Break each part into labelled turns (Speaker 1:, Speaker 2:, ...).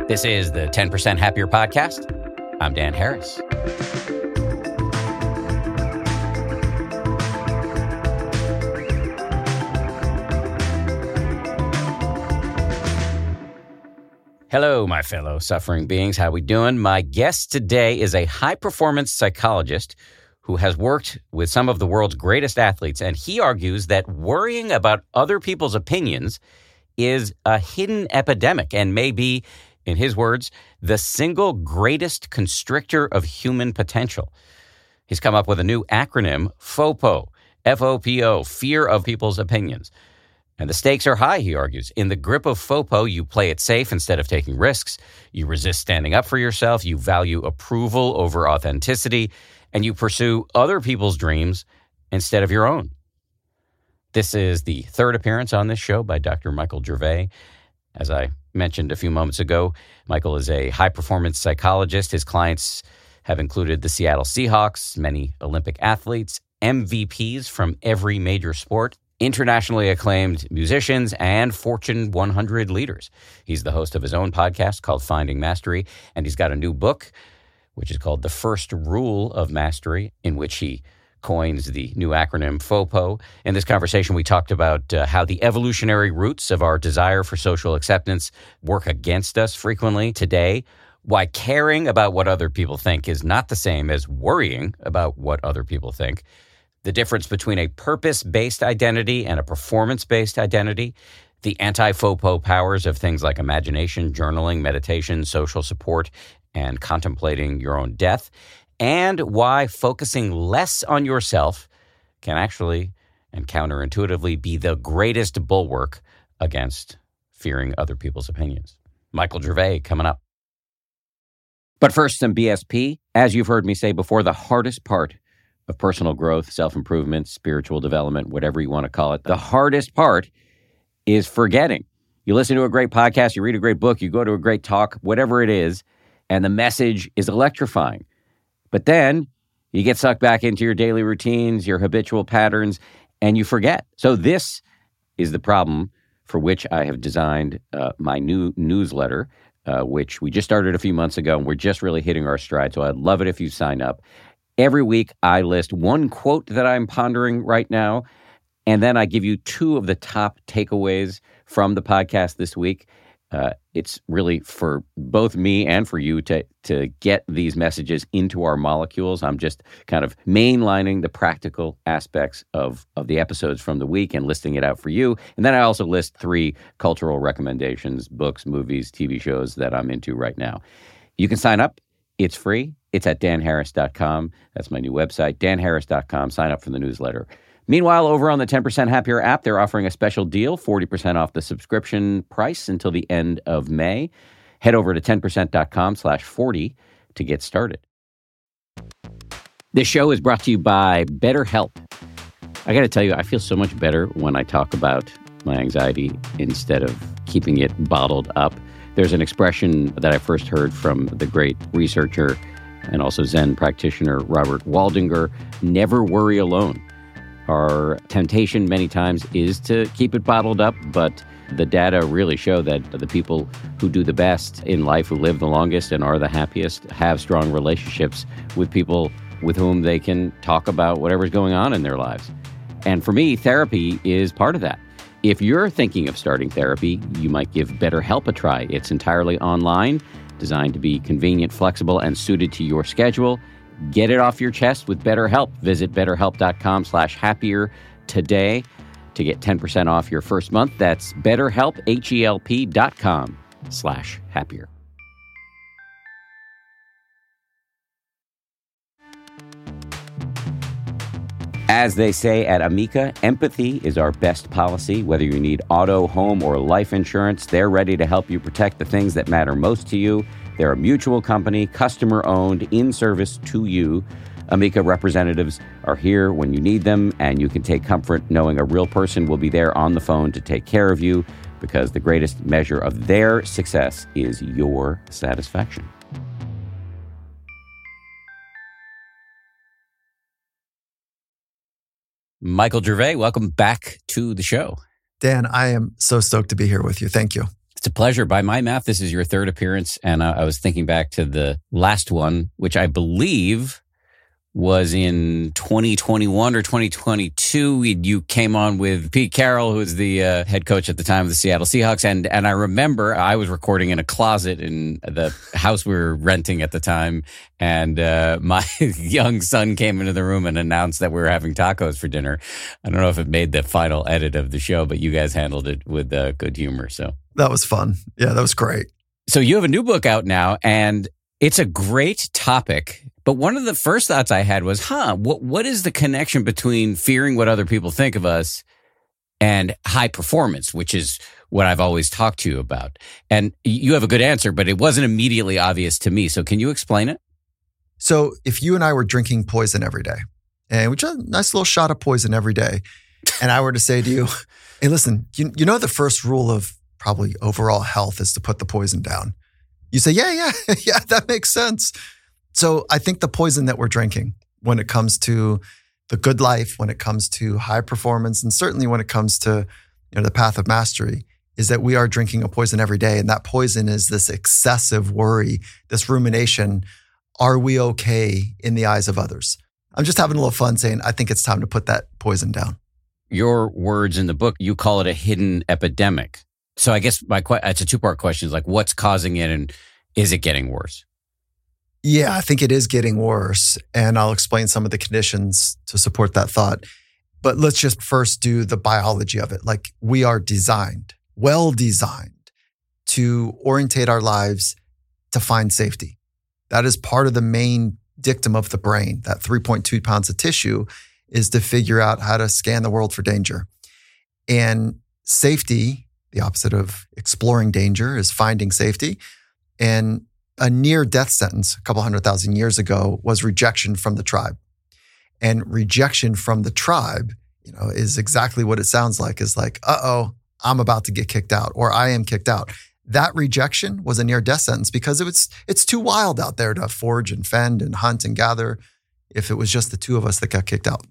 Speaker 1: This is the 10% Happier Podcast. I'm Dan Harris. Hello, my fellow suffering beings. How we doing? My guest today is a high-performance psychologist who has worked with some of the world's greatest athletes, and he argues that worrying about other people's opinions is a hidden epidemic and may be, in his words, the single greatest constrictor of human potential. He's come up with a new acronym, FOPO, F-O-P-O, fear of people's opinions. And the stakes are high, he argues. In the grip of FOPO, you play it safe instead of taking risks. You resist standing up for yourself. You value approval over authenticity. And you pursue other people's dreams instead of your own. This is the third appearance on this show by Dr. Michael Gervais. As I mentioned a few moments ago, Michael is a high-performance psychologist. His clients have included the Seattle Seahawks, many Olympic athletes, MVPs from every major sport, internationally acclaimed musicians, and Fortune 100 leaders. He's the host of his own podcast called Finding Mastery, and he's got a new book, which is called The First Rule of Mastery, in which he coins the new acronym FOPO. In this conversation, we talked about how the evolutionary roots of our desire for social acceptance work against us frequently today, why caring about what other people think is not the same as worrying about what other people think, the difference between a purpose-based identity and a performance-based identity, the anti-FOPO powers of things like imagination, journaling, meditation, social support, and contemplating your own death, and why focusing less on yourself can actually and counterintuitively be the greatest bulwark against fearing other people's opinions. Michael Gervais coming up. But first, some BSP. As you've heard me say before, the hardest part of personal growth, self-improvement, spiritual development, whatever you want to call it, the hardest part is forgetting. You listen to a great podcast, you read a great book, you go to a great talk, whatever it is, and the message is electrifying. But then you get sucked back into your daily routines, your habitual patterns, and you forget. So this is the problem for which I have designed my new newsletter, which we just started a few months ago, and we're just really hitting our stride. So I'd love it if you sign up. Every week, I list one quote that I'm pondering right now, and then I give you two of the top takeaways from the podcast this week. It's really for both me and for you to get these messages into our molecules. I'm just kind of mainlining the practical aspects of the episodes from the week and listing it out for you. And then I also list 3 cultural recommendations, books, movies, TV shows that I'm into right now. You can sign up. It's free. It's at danharris.com. That's my new website, danharris.com. Sign up for the newsletter. Meanwhile, over on the 10% Happier app, they're offering a special deal, 40% off the subscription price until the end of May. Head over to 10%.com/40 to get started. This show is brought to you by BetterHelp. I got to tell you, I feel so much better when I talk about my anxiety instead of keeping it bottled up. There's an expression that I first heard from the great researcher and also Zen practitioner Robert Waldinger, never worry alone. Our temptation many times is to keep it bottled up, but the data really show that the people who do the best in life, who live the longest and are the happiest, have strong relationships with people with whom they can talk about whatever's going on in their lives. And for me, therapy is part of that. If you're thinking of starting therapy, you might give BetterHelp a try. It's entirely online, designed to be convenient, flexible, and suited to your schedule. Get it off your chest with BetterHelp. Visit betterhelp.com/happier today to get 10% off your first month. That's BetterHelp, HELP.com/happier. As they say at Amica, empathy is our best policy. Whether you need auto, home, or life insurance, they're ready to help you protect the things that matter most to you. They're a mutual company, customer-owned, in service to you. Amica representatives are here when you need them, and you can take comfort knowing a real person will be there on the phone to take care of you, because the greatest measure of their success is your satisfaction. Michael Gervais, welcome back to the show.
Speaker 2: Dan, I am so stoked to be here with you. Thank you.
Speaker 1: It's a pleasure. By my math, this is your third appearance. And I was thinking back to the last one, which I believe was in 2021 or 2022. You came on with Pete Carroll, who was the head coach at the time of the Seattle Seahawks. And I remember I was recording in a closet in the house we were renting at the time. And my young son came into the room and announced that we were having tacos for dinner. I don't know if it made the final edit of the show, but you guys handled it with good humor. So
Speaker 2: that was fun. Yeah, that was great.
Speaker 1: So you have a new book out now, and it's a great topic. But one of the first thoughts I had was, what is the connection between fearing what other people think of us and high performance, which is what I've always talked to you about? And you have a good answer, but it wasn't immediately obvious to me. So can you explain it?
Speaker 2: So if you and I were drinking poison every day, and we just a nice little shot of poison every day, and I were to say to you, hey, listen, you know the first rule of probably overall health is to put the poison down. You say, yeah, that makes sense. So I think the poison that we're drinking when it comes to the good life, when it comes to high performance, and certainly when it comes to the path of mastery, is that we are drinking a poison every day. And that poison is this excessive worry, this rumination. Are we okay in the eyes of others? I'm just having a little fun saying, I think it's time to put that poison down.
Speaker 1: Your words in the book, you call it a hidden epidemic. So I guess it's a two-part question. It's like, what's causing it and is it getting worse?
Speaker 2: Yeah, I think it is getting worse. And I'll explain some of the conditions to support that thought. But let's just first do the biology of it. Like, we are designed, well designed, to orientate our lives to find safety. That is part of the main dictum of the brain. That 3.2 pounds of tissue is to figure out how to scan the world for danger. And safety, the opposite of exploring danger, is finding safety. And a near death sentence a couple 100,000 years ago was rejection from the tribe. And rejection from the tribe, is exactly what it sounds like, is like, I'm about to get kicked out, or I am kicked out. That rejection was a near death sentence because it's too wild out there to forage and fend and hunt and gather if it was just the two of us that got kicked out.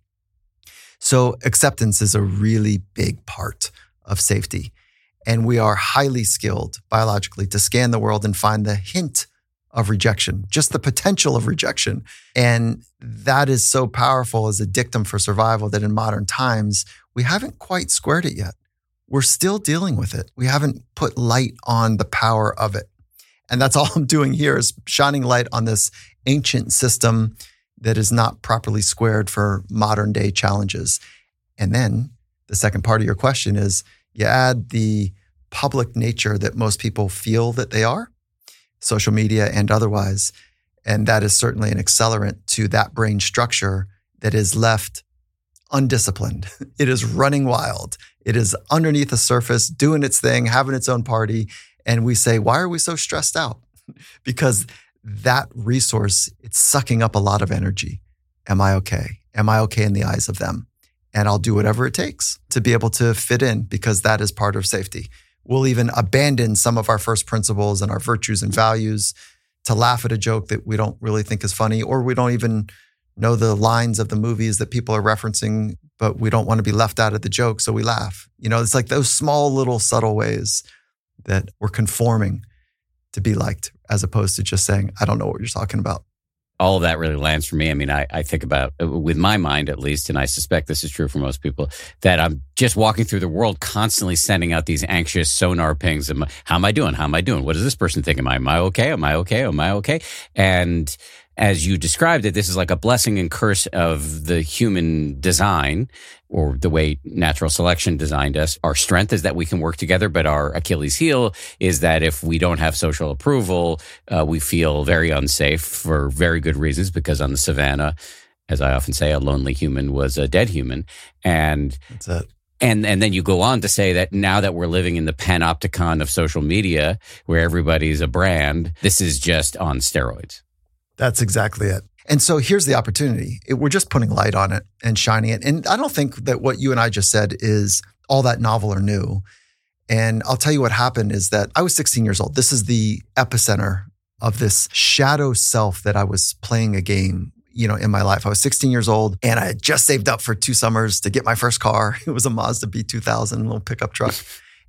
Speaker 2: So acceptance is a really big part of safety. And we are highly skilled biologically to scan the world and find the hint of rejection, just the potential of rejection. And that is so powerful as a dictum for survival that in modern times, we haven't quite squared it yet. We're still dealing with it. We haven't put light on the power of it. And that's all I'm doing here is shining light on this ancient system that is not properly squared for modern day challenges. And then the second part of your question is you add the public nature that most people feel that they are, social media and otherwise. And that is certainly an accelerant to that brain structure that is left undisciplined. It is running wild. It is underneath the surface, doing its thing, having its own party. And we say, why are we so stressed out? Because that resource, it's sucking up a lot of energy. Am I okay? Am I okay in the eyes of them? And I'll do whatever it takes to be able to fit in, because that is part of safety. We'll even abandon some of our first principles and our virtues and values to laugh at a joke that we don't really think is funny, or we don't even know the lines of the movies that people are referencing, but we don't want to be left out of the joke, so we laugh. It's like those small little subtle ways that we're conforming to be liked, as opposed to just saying, I don't know what you're talking about.
Speaker 1: All of that really lands for me. I mean, I think about, with my mind at least, and I suspect this is true for most people, that I'm just walking through the world constantly sending out these anxious sonar pings. How am I doing? How am I doing? What does this person think? Am I okay? Am I okay? Am I okay? And as you described it, this is like a blessing and curse of the human design, or the way natural selection designed us. Our strength is that we can work together, but our Achilles heel is that if we don't have social approval, we feel very unsafe for very good reasons, because on the savannah, as I often say, a lonely human was a dead human. And
Speaker 2: that's it.
Speaker 1: And then you go on to say that now that we're living in the panopticon of social media, where everybody's a brand, this is just on steroids.
Speaker 2: That's exactly it. And so here's the opportunity. We're just putting light on it and shining it. And I don't think that what you and I just said is all that novel or new. And I'll tell you what happened is that I was 16 years old. This is the epicenter of this shadow self that I was playing a game, in my life. I was 16 years old and I had just saved up for 2 summers to get my first car. It was a Mazda B2000, little pickup truck.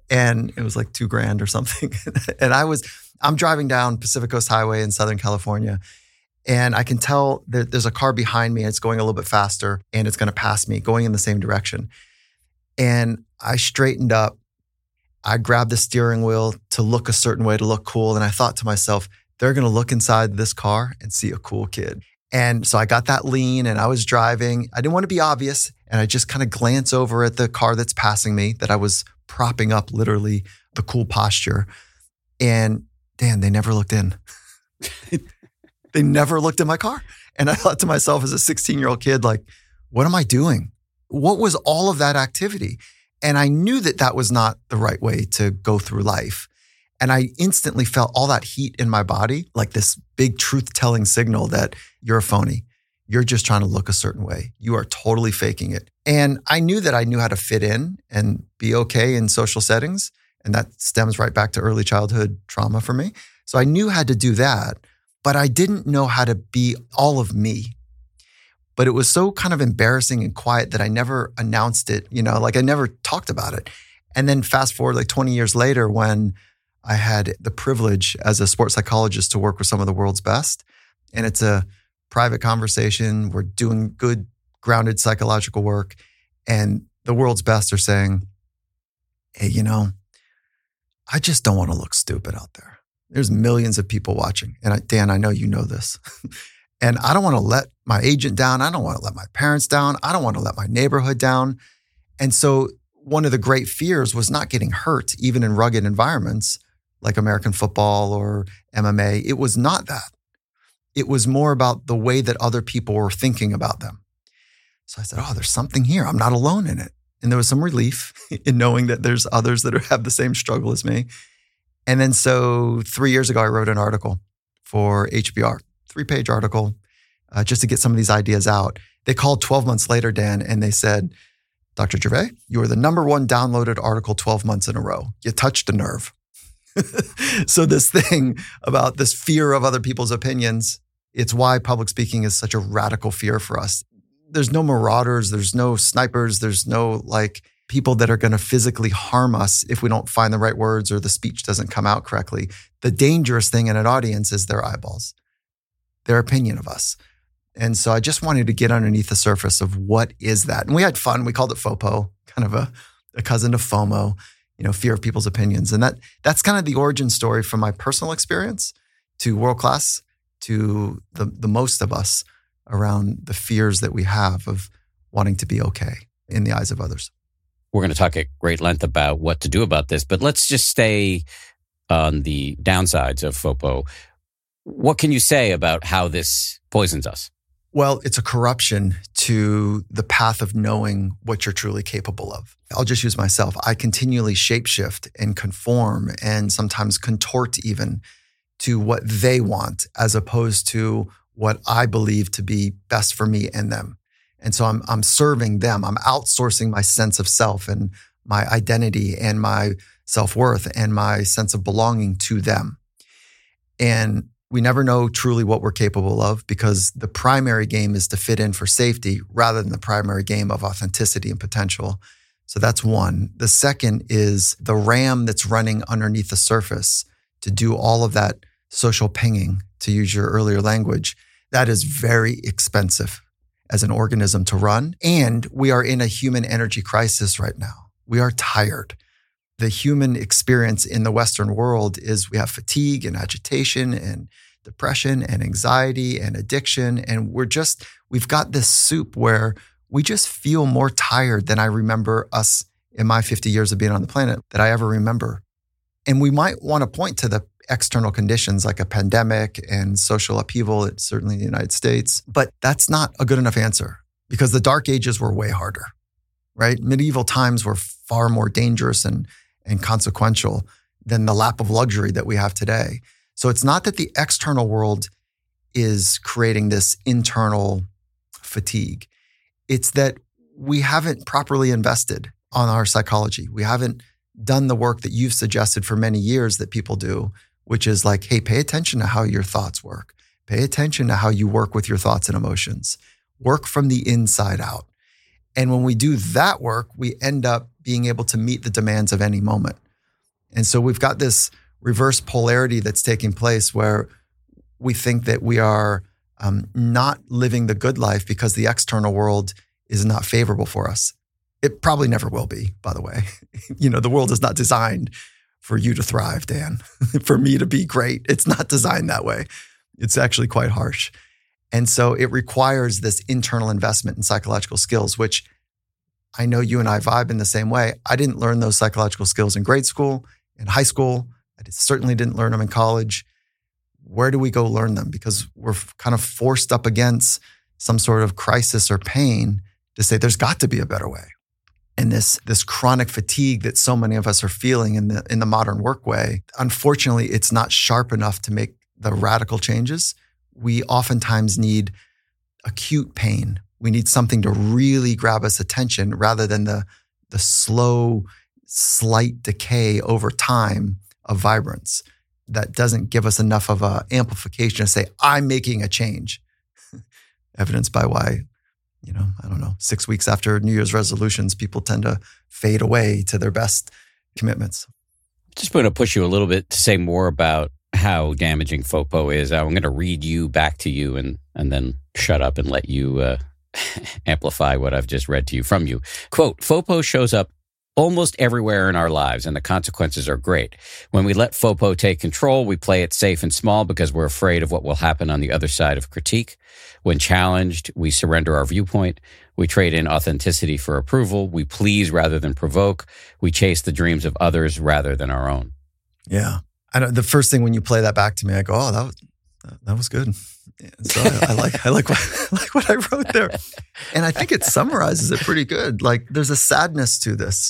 Speaker 2: And it was like $2,000 or something. And I'm driving down Pacific Coast Highway in Southern California. And I can tell that there's a car behind me. It's going a little bit faster and it's going to pass me going in the same direction. And I straightened up. I grabbed the steering wheel to look a certain way, to look cool. And I thought to myself, they're going to look inside this car and see a cool kid. And so I got that lean and I was driving. I didn't want to be obvious. And I just kind of glance over at the car that's passing me that I was propping up, literally the cool posture. And Dan, they never looked in. They never looked in my car. And I thought to myself as a 16-year-old kid, like, what am I doing? What was all of that activity? And I knew that that was not the right way to go through life. And I instantly felt all that heat in my body, like this big truth-telling signal that you're a phony. You're just trying to look a certain way. You are totally faking it. And I knew that I knew how to fit in and be okay in social settings. And that stems right back to early childhood trauma for me. So I knew how to do that, but I didn't know how to be all of me. But it was so kind of embarrassing and quiet that I never announced it, like I never talked about it. And then fast forward like 20 years later, when I had the privilege as a sports psychologist to work with some of the world's best. And it's a private conversation. We're doing good, grounded psychological work. And the world's best are saying, hey, I just don't want to look stupid out there. There's millions of people watching. And Dan, I know you know this. And I don't want to let my agent down. I don't want to let my parents down. I don't want to let my neighborhood down. And so one of the great fears was not getting hurt, even in rugged environments like American football or MMA. It was not that. It was more about the way that other people were thinking about them. So I said, there's something here. I'm not alone in it. And there was some relief in knowing that there's others that have the same struggle as me. And then so 3 years ago, I wrote an article for HBR, 3-page article, just to get some of these ideas out. They called 12 months later, Dan, and they said, Dr. Gervais, you were the #1 downloaded article 12 months in a row. You touched a nerve. So this thing about this fear of other people's opinions, it's why public speaking is such a radical fear for us. There's no marauders, there's no snipers, there's no people that are going to physically harm us if we don't find the right words or the speech doesn't come out correctly. The dangerous thing in an audience is their eyeballs, their opinion of us. And so I just wanted to get underneath the surface of what is that. And we had fun. We called it FOPO, kind of a cousin to FOMO, fear of people's opinions. And that's kind of the origin story from my personal experience to world class, to the most of us around the fears that we have of wanting to be okay in the eyes of others.
Speaker 1: We're going to talk at great length about what to do about this, but let's just stay on the downsides of FOPO. What can you say about how this poisons us?
Speaker 2: Well, it's a corruption to the path of knowing what you're truly capable of. I'll just use myself. I continually shapeshift and conform and sometimes contort even to what they want as opposed to what I believe to be best for me and them. And so I'm serving them. I'm outsourcing my sense of self and my identity and my self-worth and my sense of belonging to them. And we never know truly what we're capable of because the primary game is to fit in for safety rather than the primary game of authenticity and potential. So that's one. The second is the RAM that's running underneath the surface to do all of that social pinging, to use your earlier language. That is very expensive as an organism to run. And we are in a human energy crisis right now. We are tired. The human experience in the Western world is we have fatigue and agitation and depression and anxiety and addiction. And we've got this soup where we just feel more tired than I remember us in my 50 years of being on the planet that I ever remember. And we might want to point to the external conditions like a pandemic and social upheaval, certainly in the United States. But that's not a good enough answer because the dark ages were way harder, right? Medieval times were far more dangerous and consequential than the lap of luxury that we have today. So it's not that the external world is creating this internal fatigue. It's that we haven't properly invested on our psychology. We haven't done the work that you've suggested for many years that people do, which is like, hey, pay attention to how your thoughts work. Pay attention to how you work with your thoughts and emotions. Work from the inside out. And when we do that work, we end up being able to meet the demands of any moment. And so we've got this reverse polarity that's taking place where we think that we are not living the good life because the external world is not favorable for us. It probably never will be, by the way. The world is not designed for you to thrive, Dan, for me to be great. It's not designed that way. It's actually quite harsh. And so it requires this internal investment in psychological skills, which I know you and I vibe in the same way. I didn't learn those psychological skills in grade school, in high school. I certainly didn't learn them in college. Where do we go learn them? Because we're kind of forced up against some sort of crisis or pain to say there's got to be a better way. And this chronic fatigue that so many of us are feeling in the modern work way, unfortunately, it's not sharp enough to make the radical changes. We oftentimes need acute pain. We need something to really grab us attention rather than the slow, slight decay over time of vibrance that doesn't give us enough of an amplification to say, I'm making a change. Evidenced by why, 6 weeks after New Year's resolutions, people tend to fade away to their best commitments.
Speaker 1: Just going to push you a little bit to say more about how damaging FOPO is. I'm going to read you back to you and then shut up and let you amplify what I've just read to you from you. Quote, FOPO shows up almost everywhere in our lives, and the consequences are great. When we let FOPO take control, we play it safe and small because we're afraid of what will happen on the other side of critique. When challenged, we surrender our viewpoint. We trade in authenticity for approval. We please rather than provoke. We chase the dreams of others rather than our own.
Speaker 2: Yeah. I know the first thing when you play that back to me, I go, oh, that was good. So I like what I wrote there. And I think it summarizes it pretty good. Like there's a sadness to this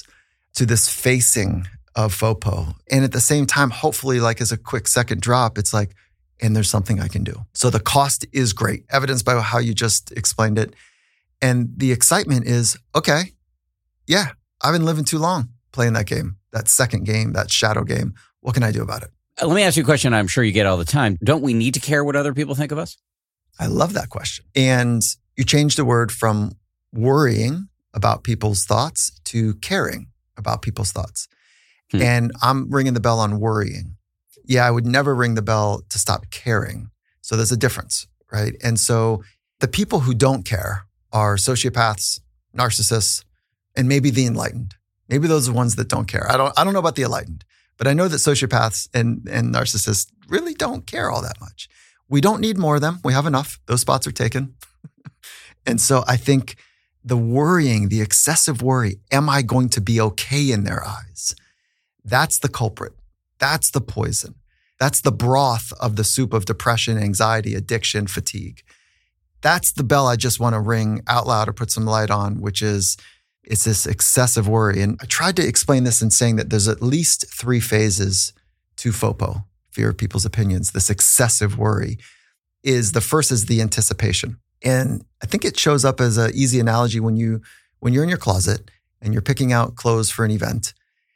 Speaker 2: facing of FOPO. And at the same time, hopefully like as a quick second drop, it's like, and there's something I can do. So the cost is great, evidenced by how you just explained it. And the excitement is, okay, yeah, I've been living too long playing that game, that second game, that shadow game. What can I do about it?
Speaker 1: Let me ask you a question I'm sure you get all the time. Don't we need to care what other people think of us?
Speaker 2: I love that question. And you changed the word from worrying about people's thoughts to caring about people's thoughts. And I'm ringing the bell on worrying. Yeah, I would never ring the bell to stop caring. So there's a difference, right? And so the people who don't care are sociopaths, narcissists, and maybe the enlightened. Maybe those are the ones that don't care. I don't know about the enlightened, but I know that sociopaths and narcissists really don't care all that much. We don't need more of them. We have enough. Those spots are taken. And so I think the worrying, the excessive worry, am I going to be okay in their eyes? That's the culprit. That's the poison. That's the broth of the soup of depression, anxiety, addiction, fatigue. That's the bell I just want to ring out loud or put some light on, which is it's this excessive worry. And I tried to explain this in saying that there's at least 3 phases to FOPO, fear of people's opinions. This excessive worry is the first is the anticipation. And I think it shows up as an easy analogy when you're in your closet and you're picking out clothes for an event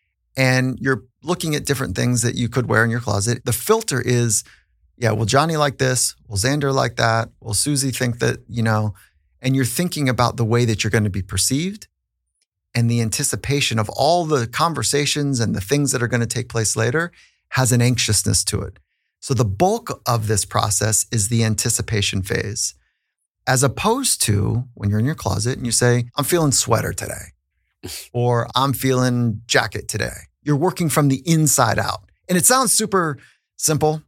Speaker 2: and you're looking at different things that you could wear in your closet. The filter is, yeah, will Johnny like this? Will Xander like that? Will Susie think that, and you're thinking about the way that you're going to be perceived and the anticipation of all the conversations and the things that are going to take place later has an anxiousness to it. So the bulk of this process is the anticipation phase, as opposed to when you're in your closet and you say, I'm feeling sweater today, or I'm feeling jacket today. You're working from the inside out. And it sounds super simple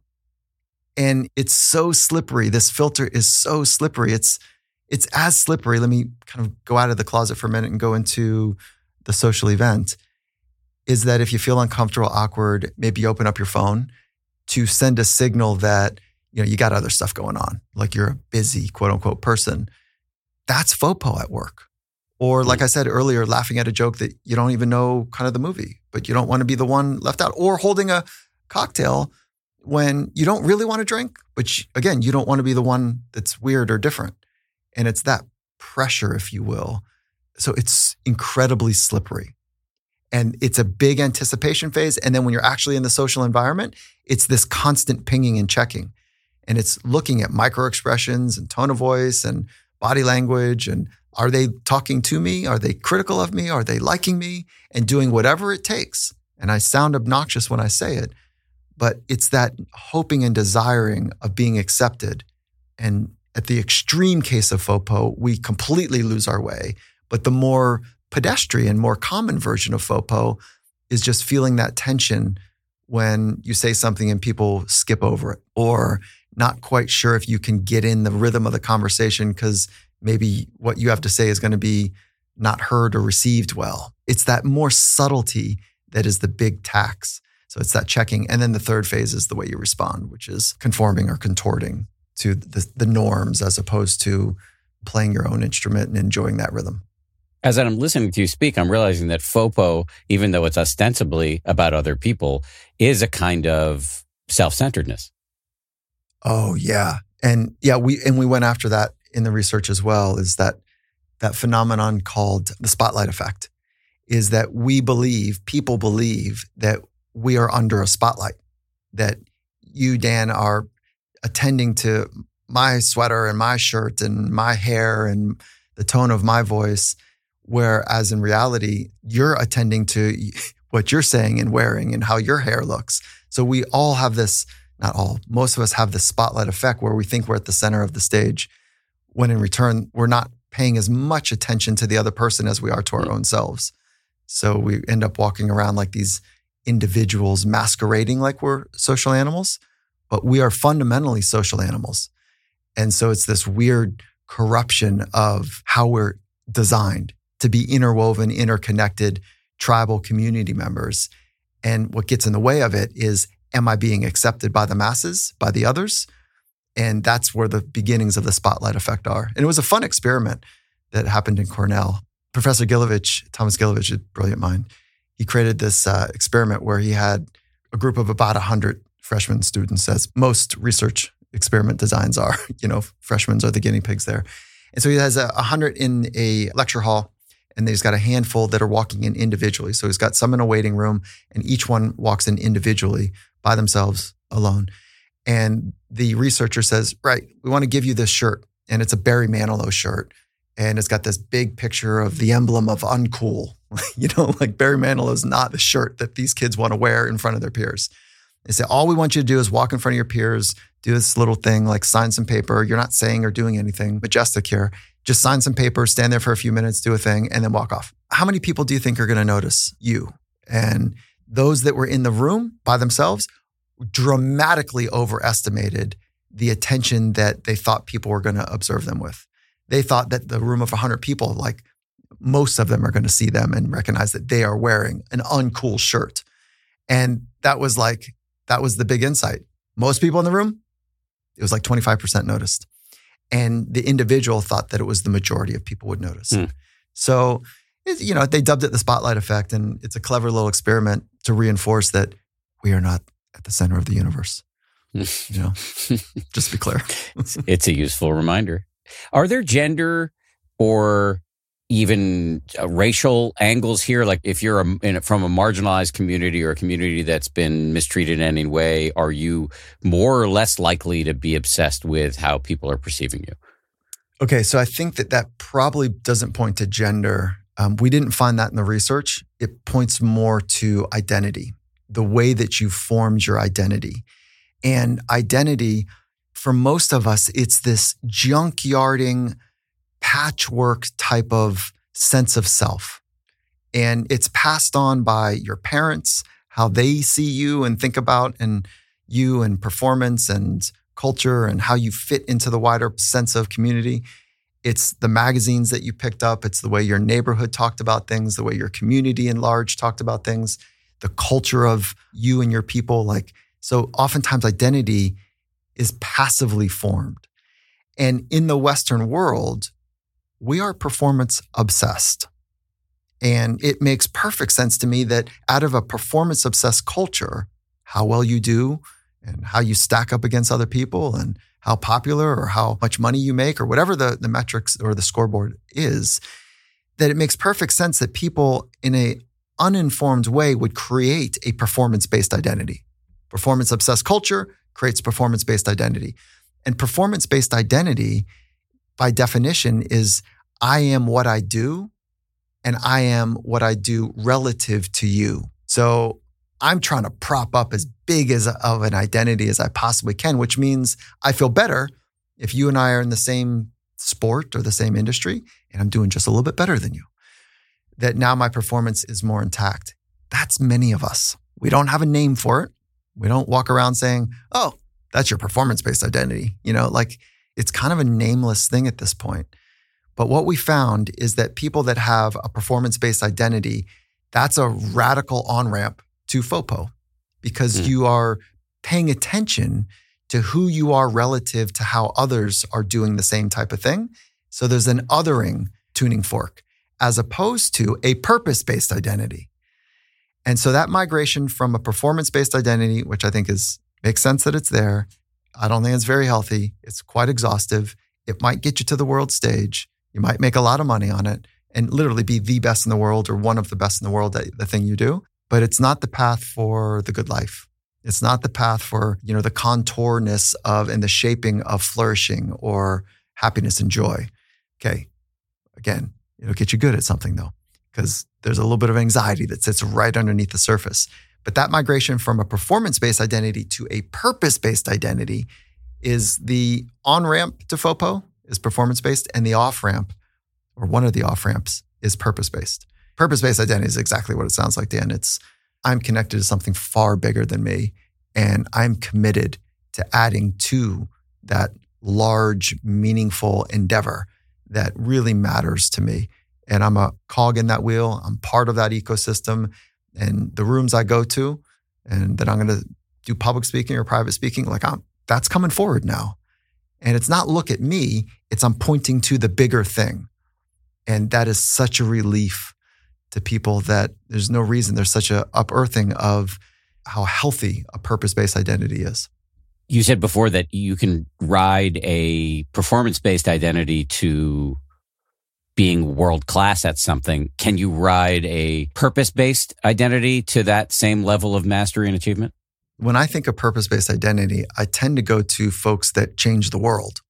Speaker 2: and it's so slippery. This filter is so slippery. It's as slippery. Let me kind of go out of the closet for a minute and go into the social event. Is that if you feel uncomfortable, awkward, maybe you open up your phone to send a signal that, you got other stuff going on, like you're a busy, quote unquote, person. That's FOPO at work. Or like I said earlier, laughing at a joke that you don't even know kind of the movie, but you don't want to be the one left out. Or holding a cocktail when you don't really want to drink, but again, you don't want to be the one that's weird or different. And it's that pressure, if you will. So it's incredibly slippery. And it's a big anticipation phase. And then when you're actually in the social environment, it's this constant pinging and checking. And it's looking at micro expressions and tone of voice and body language. And are they talking to me? Are they critical of me? Are they liking me? And doing whatever it takes. And I sound obnoxious when I say it, but it's that hoping and desiring of being accepted. And at the extreme case of FOPO, we completely lose our way. But the more pedestrian, more common version of FOPO is just feeling that tension when you say something and people skip over it, or not quite sure if you can get in the rhythm of the conversation because maybe what you have to say is going to be not heard or received well. It's that more subtlety that is the big tax. So it's that checking. And then the third phase is the way you respond, which is conforming or contorting to the norms as opposed to playing your own instrument and enjoying that rhythm.
Speaker 1: As I'm listening to you speak, I'm realizing that FOPO, even though it's ostensibly about other people, is a kind of self-centeredness.
Speaker 2: Oh, yeah. And yeah, we went after that in the research as well, is that phenomenon called the spotlight effect, is that people believe that we are under a spotlight, that you, Dan, are attending to my sweater and my shirt and my hair and the tone of my voice, whereas in reality, you're attending to what you're saying and wearing and how your hair looks. So we all have this, not all, most of us have this spotlight effect where we think we're at the center of the stage, when in return, we're not paying as much attention to the other person as we are to our own selves. So we end up walking around like these individuals masquerading like we're social animals, but we are fundamentally social animals. And so it's this weird corruption of how we're designed to be interwoven, interconnected, tribal community members. And what gets in the way of it is, am I being accepted by the masses, by the others? And that's where the beginnings of the spotlight effect are. And it was a fun experiment that happened in Cornell. Professor Gilovich, Thomas Gilovich, a brilliant mind, he created this experiment where he had a group of about 100 freshman students, as most research experiment designs are. Freshmen are the guinea pigs there. And so he has 100 in a lecture hall, and he's got a handful that are walking in individually. So he's got some in a waiting room, and each one walks in individually by themselves alone. And the researcher says, right, we want to give you this shirt. And it's a Barry Manilow shirt. And it's got this big picture of the emblem of uncool. Like Barry Manilow is not the shirt that these kids want to wear in front of their peers. They say, all we want you to do is walk in front of your peers, do this little thing, like sign some paper. You're not saying or doing anything majestic here. Just sign some paper, stand there for a few minutes, do a thing, and then walk off. How many people do you think are going to notice you? And those that were in the room by themselves dramatically overestimated the attention that they thought people were going to observe them with. They thought that the room of 100 people, like most of them are going to see them and recognize that they are wearing an uncool shirt. And that was the big insight. Most people in the room, it was like 25% noticed. And the individual thought that it was the majority of people would notice. So, they dubbed it the spotlight effect, and it's a clever little experiment to reinforce that we are not at the center of the universe. Just to be clear.
Speaker 1: It's a useful reminder. Are there gender or even racial angles here? Like if you're from a marginalized community or a community that's been mistreated in any way, are you more or less likely to be obsessed with how people are perceiving you?
Speaker 2: Okay, so I think that probably doesn't point to gender. We didn't find that in the research. It points more to identity, the way that you formed your identity. And identity, for most of us, it's this junkyarding, patchwork type of sense of self. And it's passed on by your parents, how they see you and think about and you and performance and culture and how you fit into the wider sense of community. It's the magazines that you picked up. It's the way your neighborhood talked about things, the way your community in large talked about things, the culture of you and your people. So oftentimes identity is passively formed. And in the Western world, we are performance obsessed. And it makes perfect sense to me that out of a performance obsessed culture, how well you do and how you stack up against other people and how popular or how much money you make or whatever the metrics or the scoreboard is, that it makes perfect sense that people in a uninformed way would create a performance-based identity. Performance-obsessed culture creates performance-based identity. And performance-based identity, by definition, is I am what I do, and I am what I do relative to you. So I'm trying to prop up as big of an identity as I possibly can, which means I feel better if you and I are in the same sport or the same industry, and I'm doing just a little bit better than you. That now my performance is more intact. That's many of us. We don't have a name for it. We don't walk around saying, oh, that's your performance-based identity. It's kind of a nameless thing at this point. But what we found is that people that have a performance-based identity, that's a radical on-ramp to FOPO because you are paying attention to who you are relative to how others are doing the same type of thing. So there's an othering tuning fork as opposed to a purpose-based identity. And so that migration from a performance-based identity, which I think makes sense that it's there. I don't think it's very healthy. It's quite exhaustive. It might get you to the world stage. You might make a lot of money on it and literally be the best in the world or one of the best in the world at the thing you do. But it's not the path for the good life. It's not the path for, the contourness of and the shaping of flourishing or happiness and joy. Okay. Again, it'll get you good at something though, because there's a little bit of anxiety that sits right underneath the surface. But that migration from a performance-based identity to a purpose-based identity is the on-ramp to FOPO is performance-based, and the off-ramp, or one of the off-ramps, is purpose-based. Purpose-based identity is exactly what it sounds like, Dan. It's I'm connected to something far bigger than me, and I'm committed to adding to that large, meaningful endeavor that really matters to me. And I'm a cog in that wheel. I'm part of that ecosystem. And the rooms I go to, and that I'm going to do public speaking or private speaking, that's coming forward now. And it's not look at me, it's I'm pointing to the bigger thing. And that is such a relief to people that there's no reason there's such a unearthing of how healthy a purpose-based identity is.
Speaker 1: You said before that you can ride a performance-based identity to being world-class at something. Can you ride a purpose-based identity to that same level of mastery and achievement?
Speaker 2: When I think of purpose-based identity, I tend to go to folks that changed the world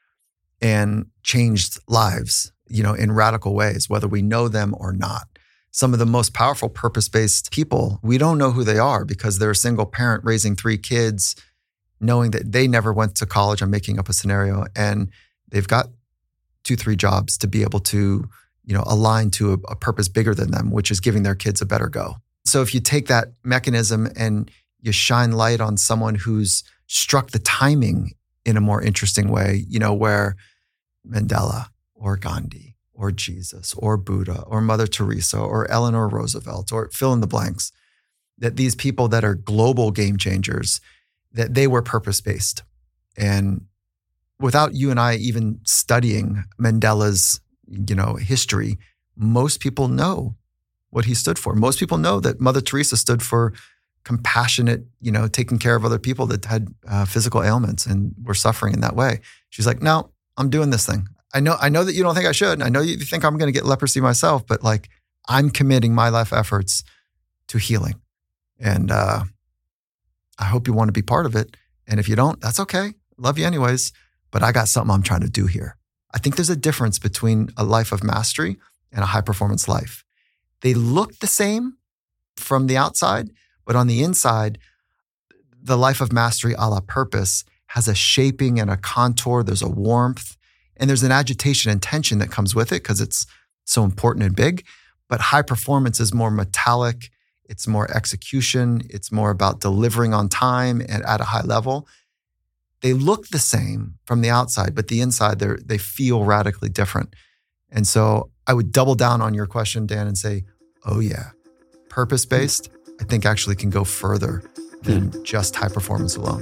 Speaker 2: and changed lives, in radical ways, whether we know them or not. Some of the most powerful purpose-based people, we don't know who they are because they're a single parent raising 3 kids, knowing that they never went to college. I'm making up a scenario, and they've got 2-3 jobs to be able to, align to a purpose bigger than them, which is giving their kids a better go. So if you take that mechanism and you shine light on someone who's struck the timing in a more interesting way, where Mandela or Gandhi or Jesus or Buddha or Mother Teresa or Eleanor Roosevelt or fill in the blanks, that these people that are global game changers, that they were purpose-based. And without you and I even studying Mandela's, history, most people know what he stood for. Most people know that Mother Teresa stood for compassionate, taking care of other people that had physical ailments and were suffering in that way. She's like, no, I'm doing this thing. I know that you don't think I should. I know you think I'm going to get leprosy myself, but I'm committing my life efforts to healing. And I hope you want to be part of it. And if you don't, that's okay. Love you anyways. But I got something I'm trying to do here. I think there's a difference between a life of mastery and a high performance life. They look the same from the outside, but on the inside, the life of mastery a la purpose has a shaping and a contour. There's a warmth and there's an agitation and tension that comes with it because it's so important and big. But high performance is more metallic. It's more execution. It's more about delivering on time and at a high level. They look the same from the outside, but the inside, they feel radically different. And so I would double down on your question, Dan, and say, oh yeah, purpose-based, I think actually can go further than just high performance alone.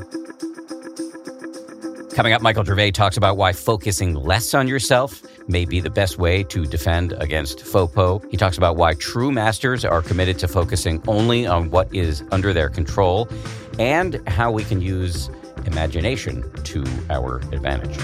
Speaker 1: Coming up, Michael Gervais talks about why focusing less on yourself may be the best way to defend against FOPO. He talks about why true masters are committed to focusing only on what is under their control and how we can use imagination to our advantage.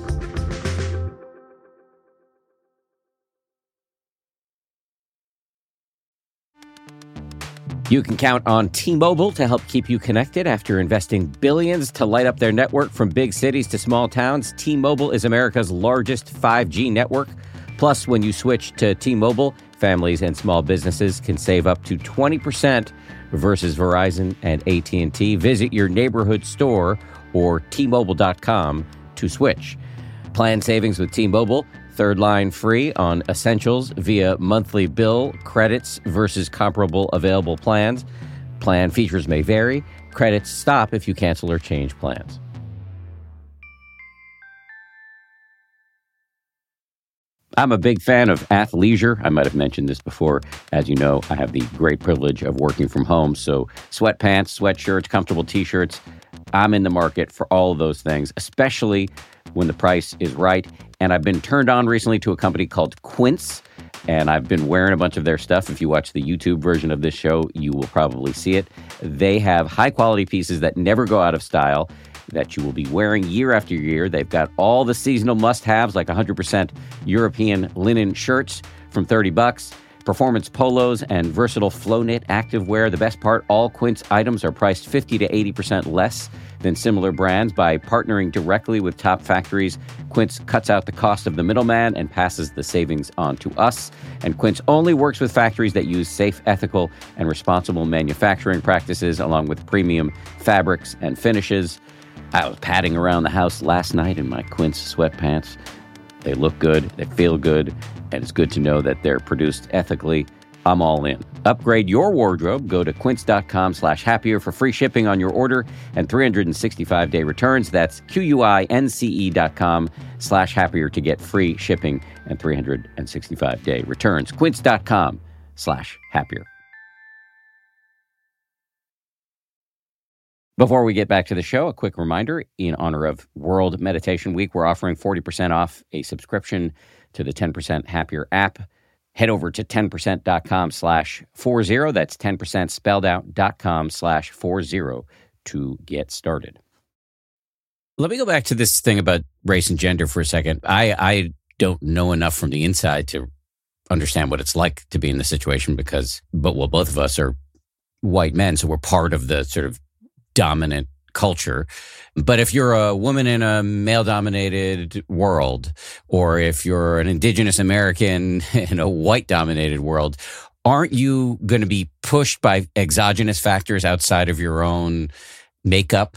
Speaker 1: You can count on T-Mobile to help keep you connected after investing billions to light up their network from big cities to small towns. T-Mobile is America's largest 5G network. Plus, when you switch to T-Mobile, families, and small businesses can save up to 20% versus Verizon and AT&T. Visit your neighborhood store or T-Mobile.com to switch. Plan savings with T-Mobile. Third line free on essentials via monthly bill credits versus comparable available plans. Plan features may vary. Credits stop if you cancel or change plans. I'm a big fan of athleisure. I might have mentioned this before. As you know, I have the great privilege of working from home. So sweatpants, sweatshirts, comfortable T-shirts. I'm in the market for all of those things, especially when the price is right. And I've been turned on recently to a company called Quince, and I've been wearing a bunch of their stuff. If you watch the YouTube version of this show, you will probably see it. They have high-quality pieces that never go out of style, that you will be wearing year after year. They've got all the seasonal must-haves, like 100% European linen shirts from $30, performance polos, and versatile flow-knit activewear. The best part, all Quince items are priced 50 to 80% less than similar brands. By partnering directly with top factories, Quince cuts out the cost of the middleman and passes the savings on to us. And Quince only works with factories that use safe, ethical, and responsible manufacturing practices, along with premium fabrics and finishes. I was padding around the house last night in my Quince sweatpants. They look good, they feel good, and it's good to know that they're produced ethically. I'm all in. Upgrade your wardrobe. Go to quince.com/happier for free shipping on your order and 365-day returns. That's QUINCE.com/happier to get free shipping and 365-day returns. Quince.com/happier. Before we get back to the show, a quick reminder. In honor of World Meditation Week, we're offering 40% off a subscription to the 10% Happier app. Head over to 10%.com/40. That's 10% spelled out .com/40 to get started. Let me go back to this thing about race and gender for a second. I don't know enough from the inside to understand what it's like to be in this situation but both of us are white men, so we're part of the sort of dominant culture. But if you're a woman in a male-dominated world, or if you're an indigenous American in a white-dominated world, aren't you going to be pushed by exogenous factors outside of your own makeup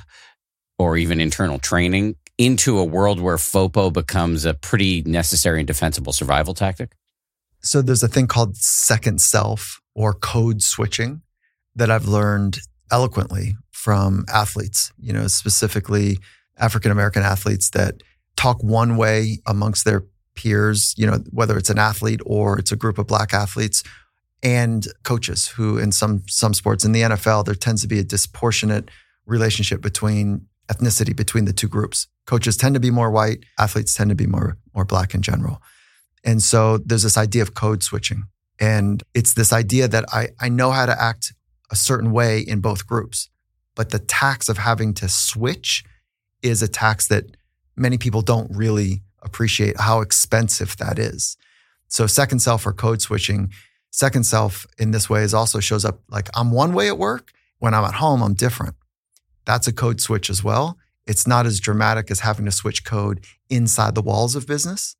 Speaker 1: or even internal training into a world where FOPO becomes a pretty necessary and defensible survival tactic?
Speaker 2: So there's a thing called second self or code switching that I've learned eloquently from athletes, specifically African-American athletes that talk one way amongst their peers, whether it's an athlete or it's a group of Black athletes, and coaches who in some sports, in the NFL, there tends to be a disproportionate relationship between ethnicity between the two groups. Coaches tend to be more white, athletes tend to be more Black in general. And so there's this idea of code switching. And it's this idea that I know how to act a certain way in both groups. But the tax of having to switch is a tax that many people don't really appreciate how expensive that is. So second self or code switching, second self in this way also shows up like I'm one way at work. When I'm at home, I'm different. That's a code switch as well. It's not as dramatic as having to switch code inside the walls of business.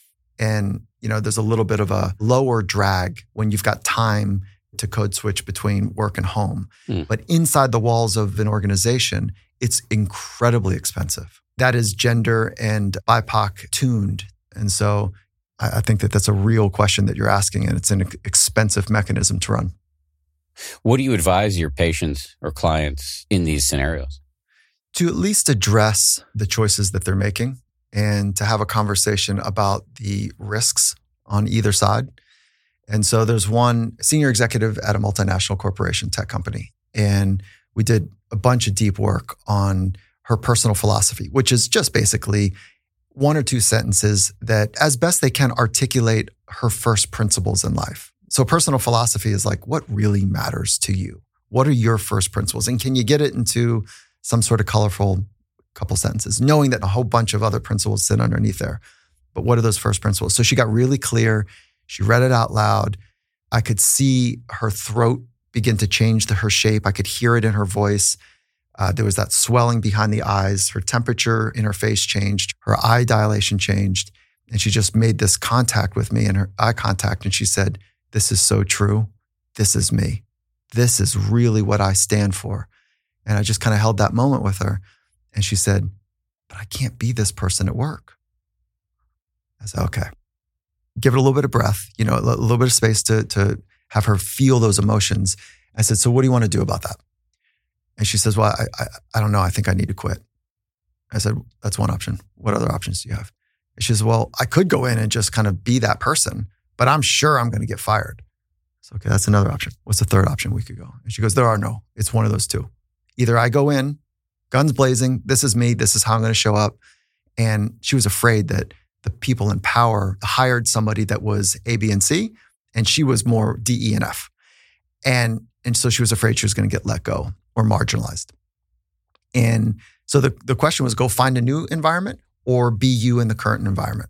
Speaker 2: And, there's a little bit of a lower drag when you've got time to code switch between work and home. But inside the walls of an organization, it's incredibly expensive. That is gender and BIPOC tuned. And so I think that that's a real question that you're asking, and it's an expensive mechanism to run.
Speaker 1: What do you advise your patients or clients in these scenarios?
Speaker 2: To at least address the choices that they're making and to have a conversation about the risks on either side. And so there's one senior executive at a multinational corporation tech company, and we did a bunch of deep work on her personal philosophy, which is just basically one or two sentences that as best they can articulate her first principles in life. So personal philosophy is like, what really matters to you? What are your first principles? And can you get it into some sort of colorful couple sentences, knowing that a whole bunch of other principles sit underneath there. But what are those first principles? So she got really clear. She read it out loud. I could see her throat begin to change her shape. I could hear it in her voice. There was that swelling behind the eyes. Her temperature in her face changed. Her eye dilation changed. And she just made this contact with me and her eye contact. And she said, this is so true. This is me. This is really what I stand for. And I just kind of held that moment with her. And she said, but I can't be this person at work. I said, okay, give it a little bit of breath, a little bit of space to have her feel those emotions. I said, so what do you want to do about that? And she says, well, I don't know. I think I need to quit. I said, that's one option. What other options do you have? And she says, well, I could go in and just kind of be that person, but I'm sure I'm going to get fired. So, okay, that's another option. What's the third option we could go? And she goes, there are no. It's one of those two. Either I go in, guns blazing, this is me, this is how I'm going to show up. And she was afraid that the people in power hired somebody that was A, B, and C, and she was more D, E, and F. And so she was afraid she was going to get let go or marginalized. And so the question was, go find a new environment or be you in the current environment.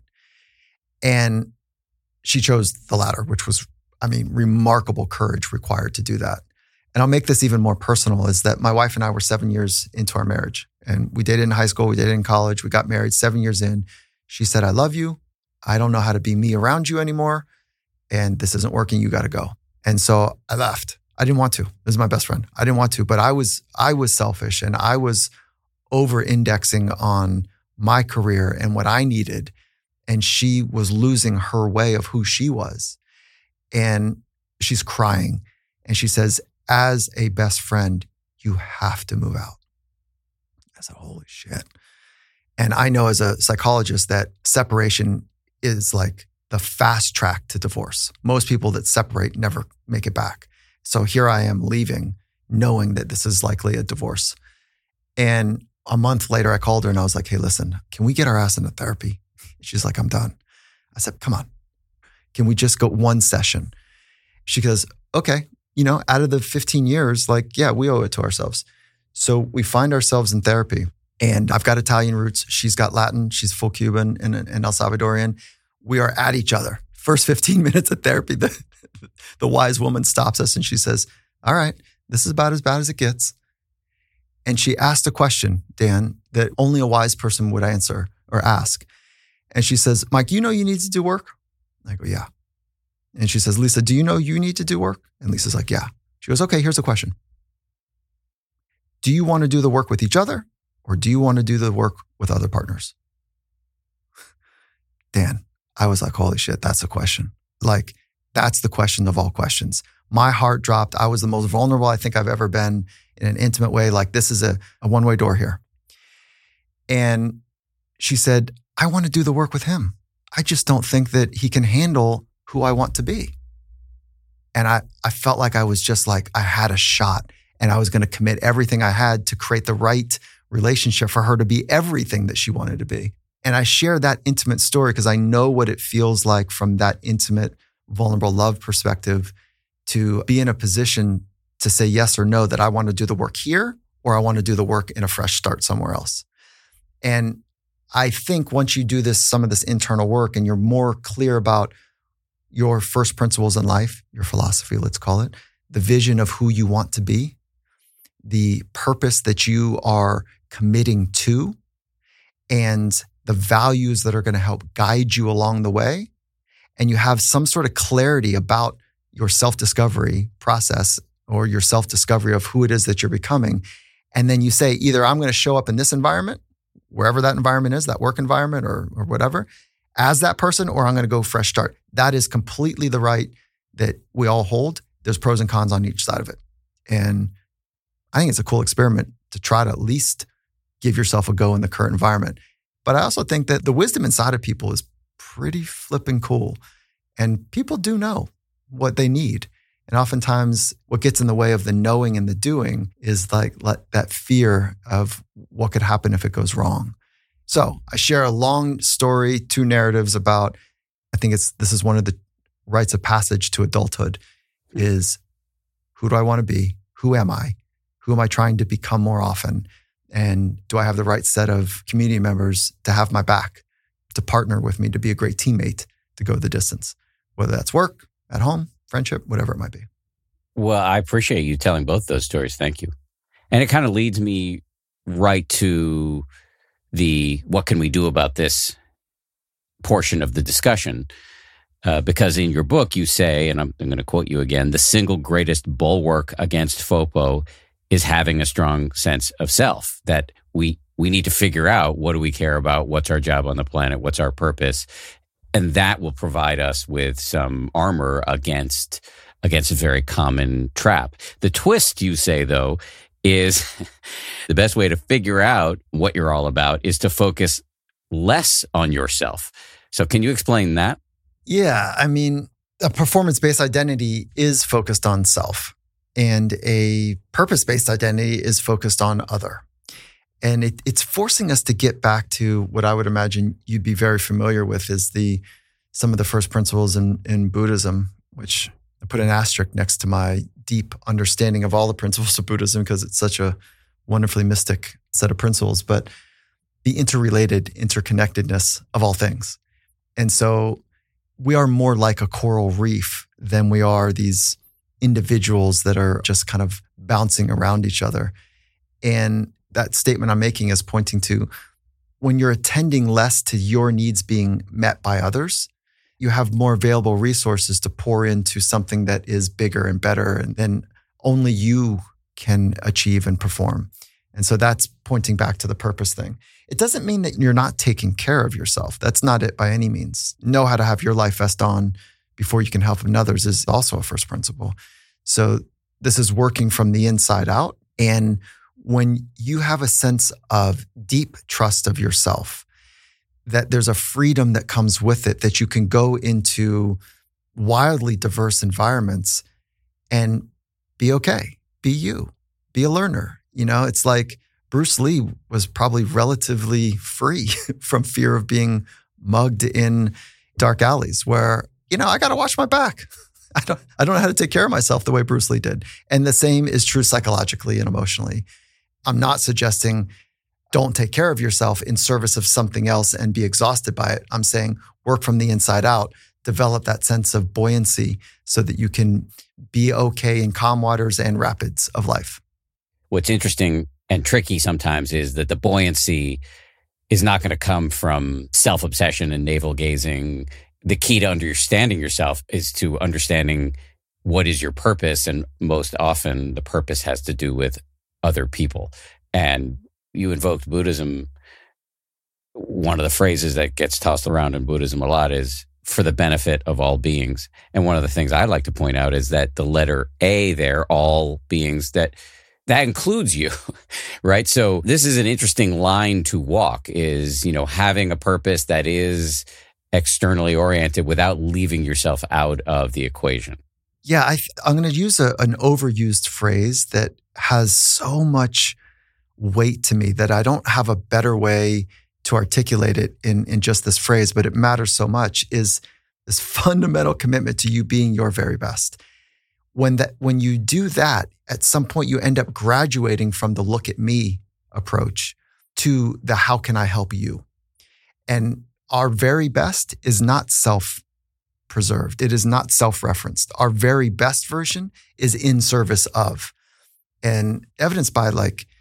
Speaker 2: And she chose the latter, which was, remarkable courage required to do that. And I'll make this even more personal, is that my wife and I were 7 years into our marriage. And we dated in high school, we dated in college, we got married 7 years in. She said, I love you. I don't know how to be me around you anymore. And this isn't working, you got to go. And so I left. I didn't want to. This is my best friend. I didn't want to, but I was selfish, and I was over-indexing on my career and what I needed. And she was losing her way of who she was. And she's crying. And she says, as a best friend, you have to move out. I said, holy shit. And I know as a psychologist that separation is like the fast track to divorce. Most people that separate never make it back. So here I am leaving, knowing that this is likely a divorce. And a month later, I called her and I was like, hey, listen, can we get our ass into therapy? She's like, I'm done. I said, come on. Can we just go one session? She goes, okay. Out of the 15 years, we owe it to ourselves. So we find ourselves in therapy. And I've got Italian roots. She's got Latin. She's full Cuban and El Salvadorian. We are at each other. First 15 minutes of therapy, the wise woman stops us and she says, all right, this is about as bad as it gets. And she asked a question, Dan, that only a wise person would answer or ask. And she says, Mike, you need to do work? I go, yeah. And she says, Lisa, do you know you need to do work? And Lisa's like, yeah. She goes, okay, here's the question. Do you want to do the work with each other, or do you want to do the work with other partners? Dan, I was like, holy shit, that's a question. That's the question of all questions. My heart dropped. I was the most vulnerable I think I've ever been in an intimate way. This is a one-way door here. And she said, I want to do the work with him. I just don't think that he can handle who I want to be. And I felt like I was just I had a shot, and I was going to commit everything I had to create the right relationship for her to be everything that she wanted to be. And I share that intimate story because I know what it feels like from that intimate, vulnerable love perspective to be in a position to say yes or no, that I want to do the work here or I want to do the work in a fresh start somewhere else. And I think once you do some of this internal work and you're more clear about your first principles in life, your philosophy, let's call it, the vision of who you want to be, the purpose that you are committing to, and the values that are going to help guide you along the way, and you have some sort of clarity about your self-discovery process or your self-discovery of who it is that you're becoming, and then you say, either I'm going to show up in this environment, wherever that environment is, that work environment or whatever, as that person, or I'm going to go fresh start. That is completely the right that we all hold. There's pros and cons on each side of it. And I think it's a cool experiment to try to at least give yourself a go in the current environment. But I also think that the wisdom inside of people is pretty flipping cool. And people do know what they need. And oftentimes what gets in the way of the knowing and the doing is that fear of what could happen if it goes wrong. So I share a long story, 2 narratives about, I think this is one of the rites of passage to adulthood, is who do I want to be? Who am I? Who am I trying to become more often? And do I have the right set of community members to have my back, to partner with me, to be a great teammate, to go the distance, whether that's work, at home, friendship, whatever it might be.
Speaker 1: Well, I appreciate you telling both those stories. Thank you. And it kind of leads me right to the what can we do about this portion of the discussion. Because in your book, you say, and I'm going to quote you again, the single greatest bulwark against FOPO is having a strong sense of self, that we need to figure out, what do we care about? What's our job on the planet? What's our purpose? And that will provide us with some armor against a very common trap. The twist, you say, though, is the best way to figure out what you're all about is to focus less on yourself. So can you explain that?
Speaker 2: Yeah, I mean, a performance-based identity is focused on self, and a purpose-based identity is focused on other. And it's forcing us to get back to what I would imagine you'd be very familiar with is some of the first principles in Buddhism, which I put an asterisk next to my deep understanding of all the principles of Buddhism because it's such a wonderfully mystic set of principles, but the interrelated interconnectedness of all things. And so we are more like a coral reef than we are these individuals that are just kind of bouncing around each other. And that statement I'm making is pointing to when you're attending less to your needs being met by others, you have more available resources to pour into something that is bigger and better and then only you can achieve and perform. And so that's pointing back to the purpose thing. It doesn't mean that you're not taking care of yourself. That's not it by any means. Know how to have your life vest on before you can help others is also a first principle. So this is working from the inside out. And when you have a sense of deep trust of yourself, that there's a freedom that comes with it, that you can go into wildly diverse environments and be okay, be you, be a learner. You know, it's like Bruce Lee was probably relatively free from fear of being mugged in dark alleys where, I got to watch my back. I don't know how to take care of myself the way Bruce Lee did. And the same is true psychologically and emotionally. I'm not suggesting don't take care of yourself in service of something else and be exhausted by it. I'm saying work from the inside out, develop that sense of buoyancy so that you can be okay in calm waters and rapids of life.
Speaker 1: What's interesting and tricky sometimes is that the buoyancy is not going to come from self-obsession and navel-gazing. The key to understanding yourself is to understanding what is your purpose. And most often the purpose has to do with other people. And you invoked Buddhism. One of the phrases that gets tossed around in Buddhism a lot is for the benefit of all beings. And one of the things I'd like to point out is that the letter A there, all beings, that includes you, right? So this is an interesting line to walk is, having a purpose that is externally oriented without leaving yourself out of the equation.
Speaker 2: Yeah, I'm going to use an overused phrase that has so much weight to me that I don't have a better way to articulate it in just this phrase, but it matters so much, is this fundamental commitment to you being your very best. When you do that, at some point you end up graduating from the look at me approach to the how can I help you? And our very best is not self-preserved. It is not self-referenced. Our very best version is in service of, and evidenced by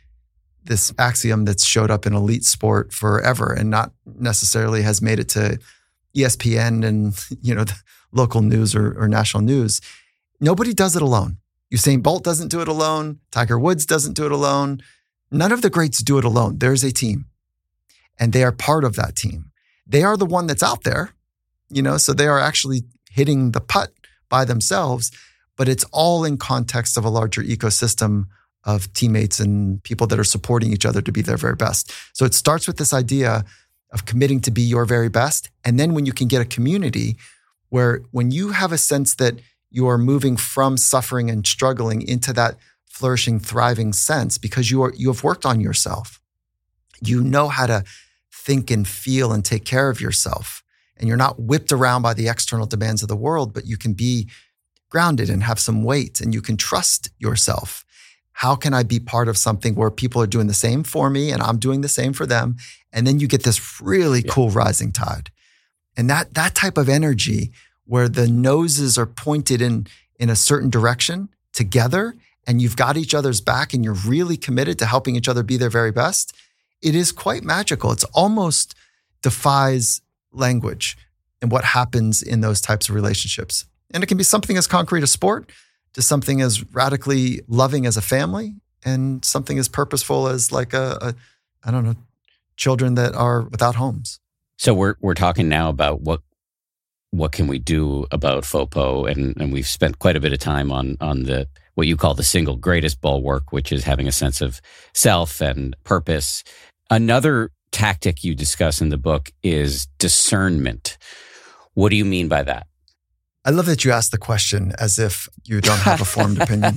Speaker 2: this axiom that's showed up in elite sport forever and not necessarily has made it to ESPN and the local news or national news. Nobody does it alone. Usain Bolt doesn't do it alone. Tiger Woods doesn't do it alone. None of the greats do it alone. There's a team, and they are part of that team. They are the one that's out there, so they are actually hitting the putt by themselves, but it's all in context of a larger ecosystem of teammates and people that are supporting each other to be their very best. So it starts with this idea of committing to be your very best. And then when you can get a community where when you have a sense that you are moving from suffering and struggling into that flourishing, thriving sense because you have worked on yourself. You know how to think and feel and take care of yourself. And you're not whipped around by the external demands of the world, but you can be grounded and have some weight and you can trust yourself. How can I be part of something where people are doing the same for me and I'm doing the same for them? And then you get this really cool rising tide. And that type of energy where the noses are pointed in a certain direction together and you've got each other's back and you're really committed to helping each other be their very best, it is quite magical. It's almost defies language. and what happens in those types of relationships. And it can be something as concrete as sport to something as radically loving as a family and something as purposeful as like I don't know, children that are without homes.
Speaker 1: So we're talking now about what can we do about FOPO, and we've spent quite a bit of time on the what you call the single greatest bulwark, which is having a sense of self and purpose. Another tactic you discuss in the book is discernment. What do you mean by that?
Speaker 2: I love that you asked the question as if you don't have a formed opinion.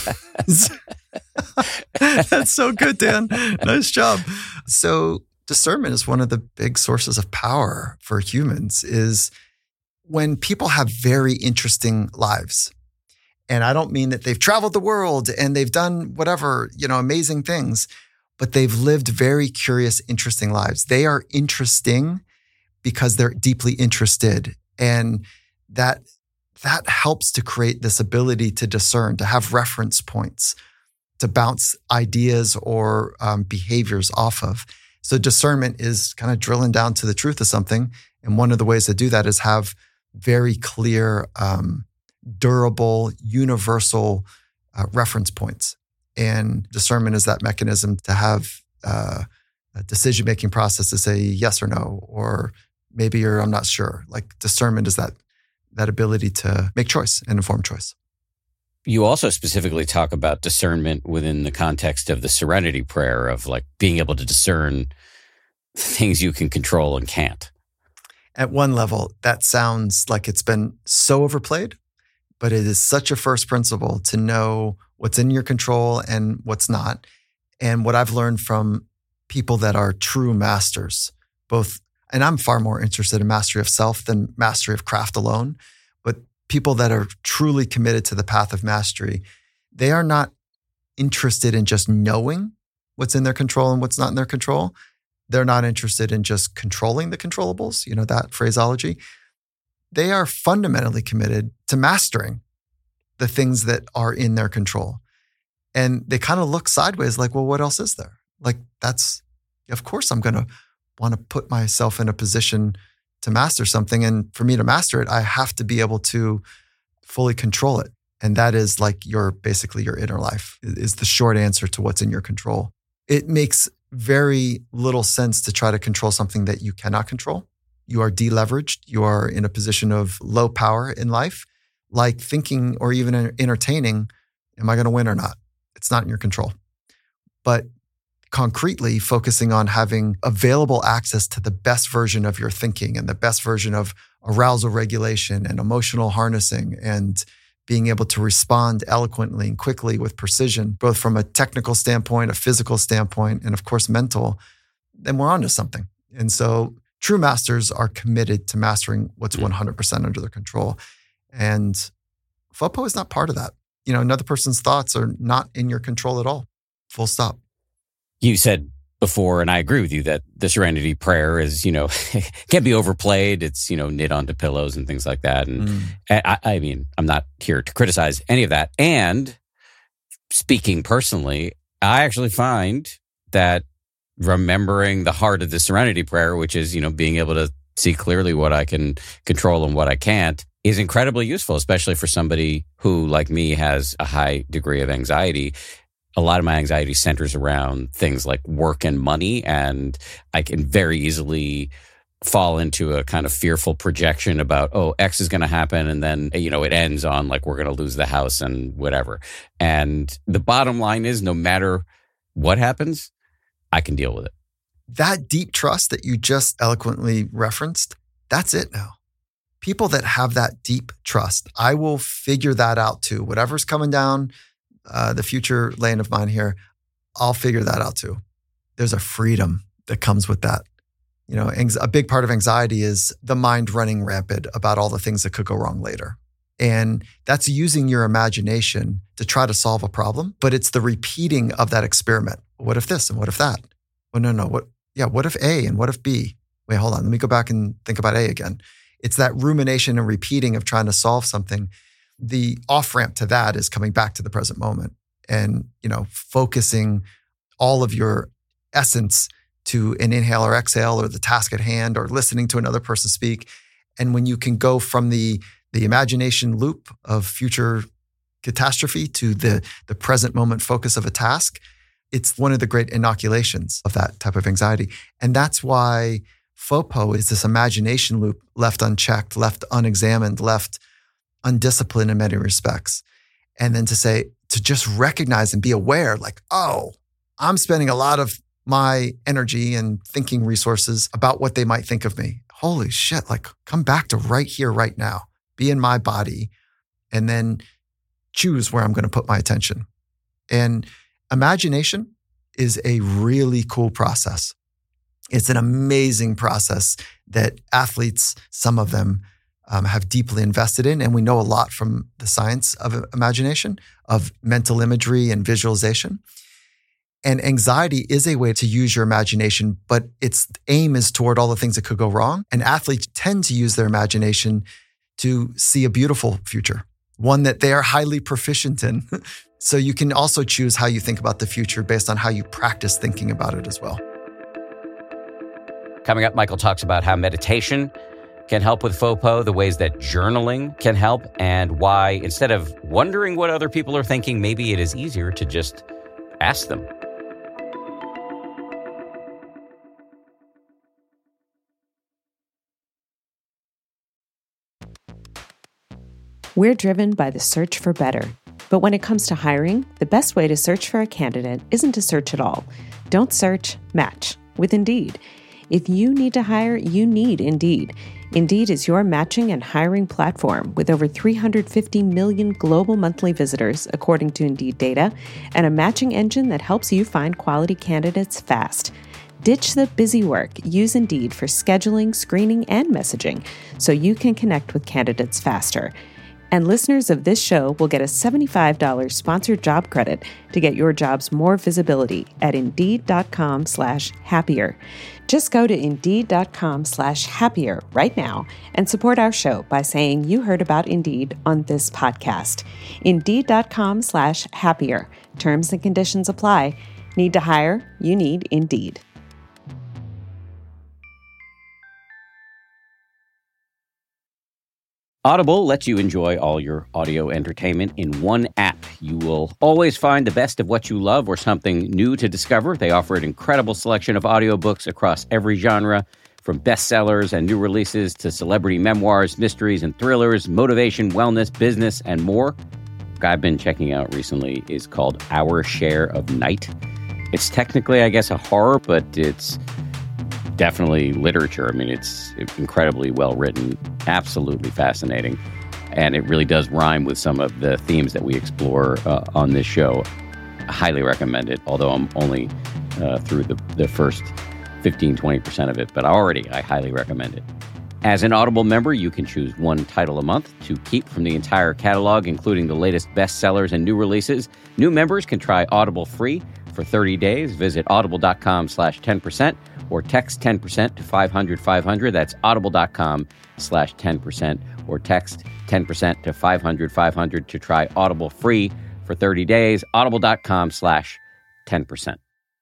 Speaker 2: That's so good, Dan. Nice job. So discernment is one of the big sources of power for humans is when people have very interesting lives. And I don't mean that they've traveled the world and they've done whatever, amazing things, but they've lived very curious, interesting lives. They are interesting because they're deeply interested. And that helps to create this ability to discern, to have reference points, to bounce ideas or behaviors off of. So discernment is kind of drilling down to the truth of something. And one of the ways to do that is have very clear, durable, universal reference points. And discernment is that mechanism to have a decision-making process to say yes or no, or maybe I'm not sure. Like discernment is that ability to make choice and inform choice.
Speaker 1: You also specifically talk about discernment within the context of the serenity prayer of like being able to discern things you can control and can't.
Speaker 2: At one level, that sounds like it's been so overplayed, but it is such a first principle to know what's in your control and what's not. And what I've learned from people that are true masters, both, and I'm far more interested in mastery of self than mastery of craft alone, but people that are truly committed to the path of mastery, they are not interested in just knowing what's in their control and what's not in their control. They're not interested in just controlling the controllables, that phraseology. They are fundamentally committed to mastering the things that are in their control. And they kind of look sideways like, well, what else is there? Like of course I'm going to want to put myself in a position to master something. And for me to master it, I have to be able to fully control it. And that is like basically your inner life is the short answer to what's in your control. It makes very little sense to try to control something that you cannot control. You are deleveraged. You are in a position of low power in life, like thinking or even entertaining, am I going to win or not? It's not in your control. But concretely focusing on having available access to the best version of your thinking and the best version of arousal regulation and emotional harnessing and being able to respond eloquently and quickly with precision, both from a technical standpoint, a physical standpoint, and of course, mental, then we're onto something. And so true masters are committed to mastering what's 100% under their control. And FOPO is not part of that. Another person's thoughts are not in your control at all. Full stop.
Speaker 1: You said before, and I agree with you, that the Serenity Prayer is, can be overplayed. It's, knit onto pillows and things like that. And I mean, I'm not here to criticize any of that. And speaking personally, I actually find that remembering the heart of the Serenity Prayer, which is, being able to see clearly what I can control and what I can't, is incredibly useful, especially for somebody who, like me, has a high degree of anxiety. A lot of my anxiety centers around things like work and money, and I can very easily fall into a kind of fearful projection about, X is going to happen, and then, it ends on like we're going to lose the house and whatever. And the bottom line is, no matter what happens, I can deal with it.
Speaker 2: That deep trust that you just eloquently referenced, that's it now. People that have that deep trust, I will figure that out too. Whatever's coming down the future lane of mine here, I'll figure that out too. There's a freedom that comes with that. A big part of anxiety is the mind running rampant about all the things that could go wrong later. And that's using your imagination to try to solve a problem, but it's the repeating of that experiment. What if this and what if that? Well, no. What if A and what if B? Wait, hold on. Let me go back and think about A again. It's that rumination and repeating of trying to solve something. The off-ramp to that is coming back to the present moment and, focusing all of your essence to an inhale or exhale or the task at hand or listening to another person speak And when you can go from the imagination loop of future catastrophe to the present moment focus of a task, it's one of the great inoculations of that type of anxiety. And that's why FOPO is this imagination loop left unchecked, left unexamined, left undisciplined in many respects. And then to just recognize and be aware, like, oh, I'm spending a lot of my energy and thinking resources about what they might think of me. Holy shit, like come back to right here, right now, be in my body, and then choose where I'm going to put my attention. And imagination is a really cool process. It's an amazing process that athletes, some of them, have deeply invested in. And we know a lot from the science of imagination, of mental imagery and visualization. And anxiety is a way to use your imagination, but its aim is toward all the things that could go wrong. And athletes tend to use their imagination to see a beautiful future, one that they are highly proficient in. So you can also choose how you think about the future based on how you practice thinking about it as well.
Speaker 1: Coming up, Michael talks about how meditation can help with FOPO, the ways that journaling can help, and why instead of wondering what other people are thinking, maybe it is easier to just ask them.
Speaker 3: We're driven by the search for better. But when it comes to hiring, the best way to search for a candidate isn't to search at all. Don't search, match with Indeed. If you need to hire, you need Indeed. Indeed is your matching and hiring platform with over 350 million global monthly visitors, according to Indeed data, and a matching engine that helps you find quality candidates fast. Ditch the busy work. Use Indeed for scheduling, screening, and messaging so you can connect with candidates faster. And listeners of this show will get a $75 sponsored job credit to get your jobs more visibility at Indeed.com/happier. Just go to Indeed.com/happier right now and support our show by saying you heard about Indeed on this podcast. Indeed.com/happier. Terms and conditions apply. Need to hire? You need Indeed.
Speaker 1: Audible lets you enjoy all your audio entertainment in one app. You will always find the best of what you love or something new to discover. They offer an incredible selection of audiobooks across every genre, from bestsellers and new releases to celebrity memoirs, mysteries and thrillers, motivation, wellness, business, and more. I've been checking out recently is called Our Share of Night. It's technically, I guess, a horror, but it's definitely literature. I mean, it's incredibly well written, absolutely fascinating. And it really does rhyme with some of the themes that we explore on this show. I highly recommend it, although I'm only through the first 15-20% of it. But I highly recommend it. As an Audible member, you can choose one title a month to keep from the entire catalog, including the latest bestsellers and new releases. New members can try Audible free for 30 days. Visit audible.com/10%. or text 10% to 500-500. That's audible.com/10%, or text 10% to 500-500 to try Audible free for 30 days. Audible.com/10%.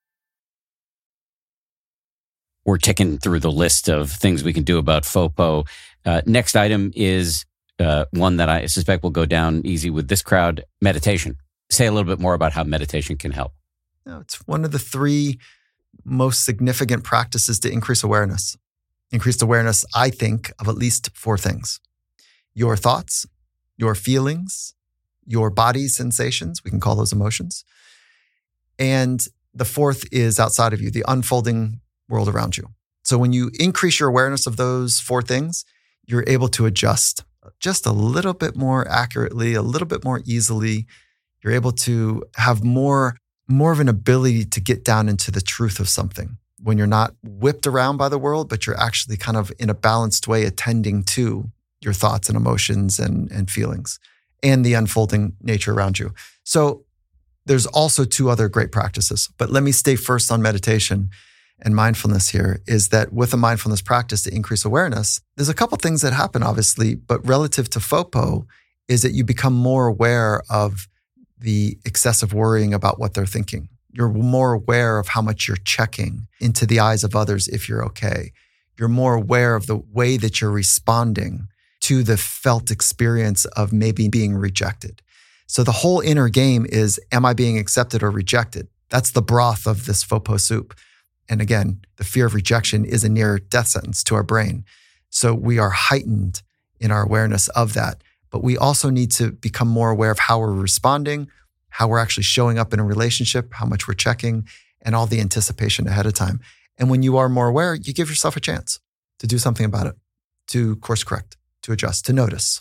Speaker 1: We're ticking through the list of things we can do about FOPO. Next item is one that I suspect will go down easy with this crowd, meditation. Say a little bit more about how meditation can help.
Speaker 2: It's one of the three most significant practices to increase awareness. Increased awareness, I think, of at least four things: your thoughts, your feelings, your body sensations, we can call those emotions, and the fourth is outside of you, the unfolding world around you. So when you increase your awareness of those four things, you're able to adjust just a little bit more accurately, a little bit more easily. You're able to have more of an ability to get down into the truth of something when you're not whipped around by the world, but you're actually kind of in a balanced way attending to your thoughts and emotions and feelings and the unfolding nature around you. So there's also two other great practices, but let me stay first on meditation and mindfulness here, is that with a mindfulness practice to increase awareness, there's a couple things that happen, obviously, but relative to FOPO is that you become more aware of the excessive worrying about what they're thinking. You're more aware of how much you're checking into the eyes of others if you're okay. You're more aware of the way that you're responding to the felt experience of maybe being rejected. So the whole inner game is, am I being accepted or rejected? That's the broth of this faux pot soup. And again, the fear of rejection is a near death sentence to our brain. So we are heightened in our awareness of that. But we also need to become more aware of how we're responding, how we're actually showing up in a relationship, how much we're checking, and all the anticipation ahead of time. And when you are more aware, you give yourself a chance to do something about it, to course correct, to adjust, to notice.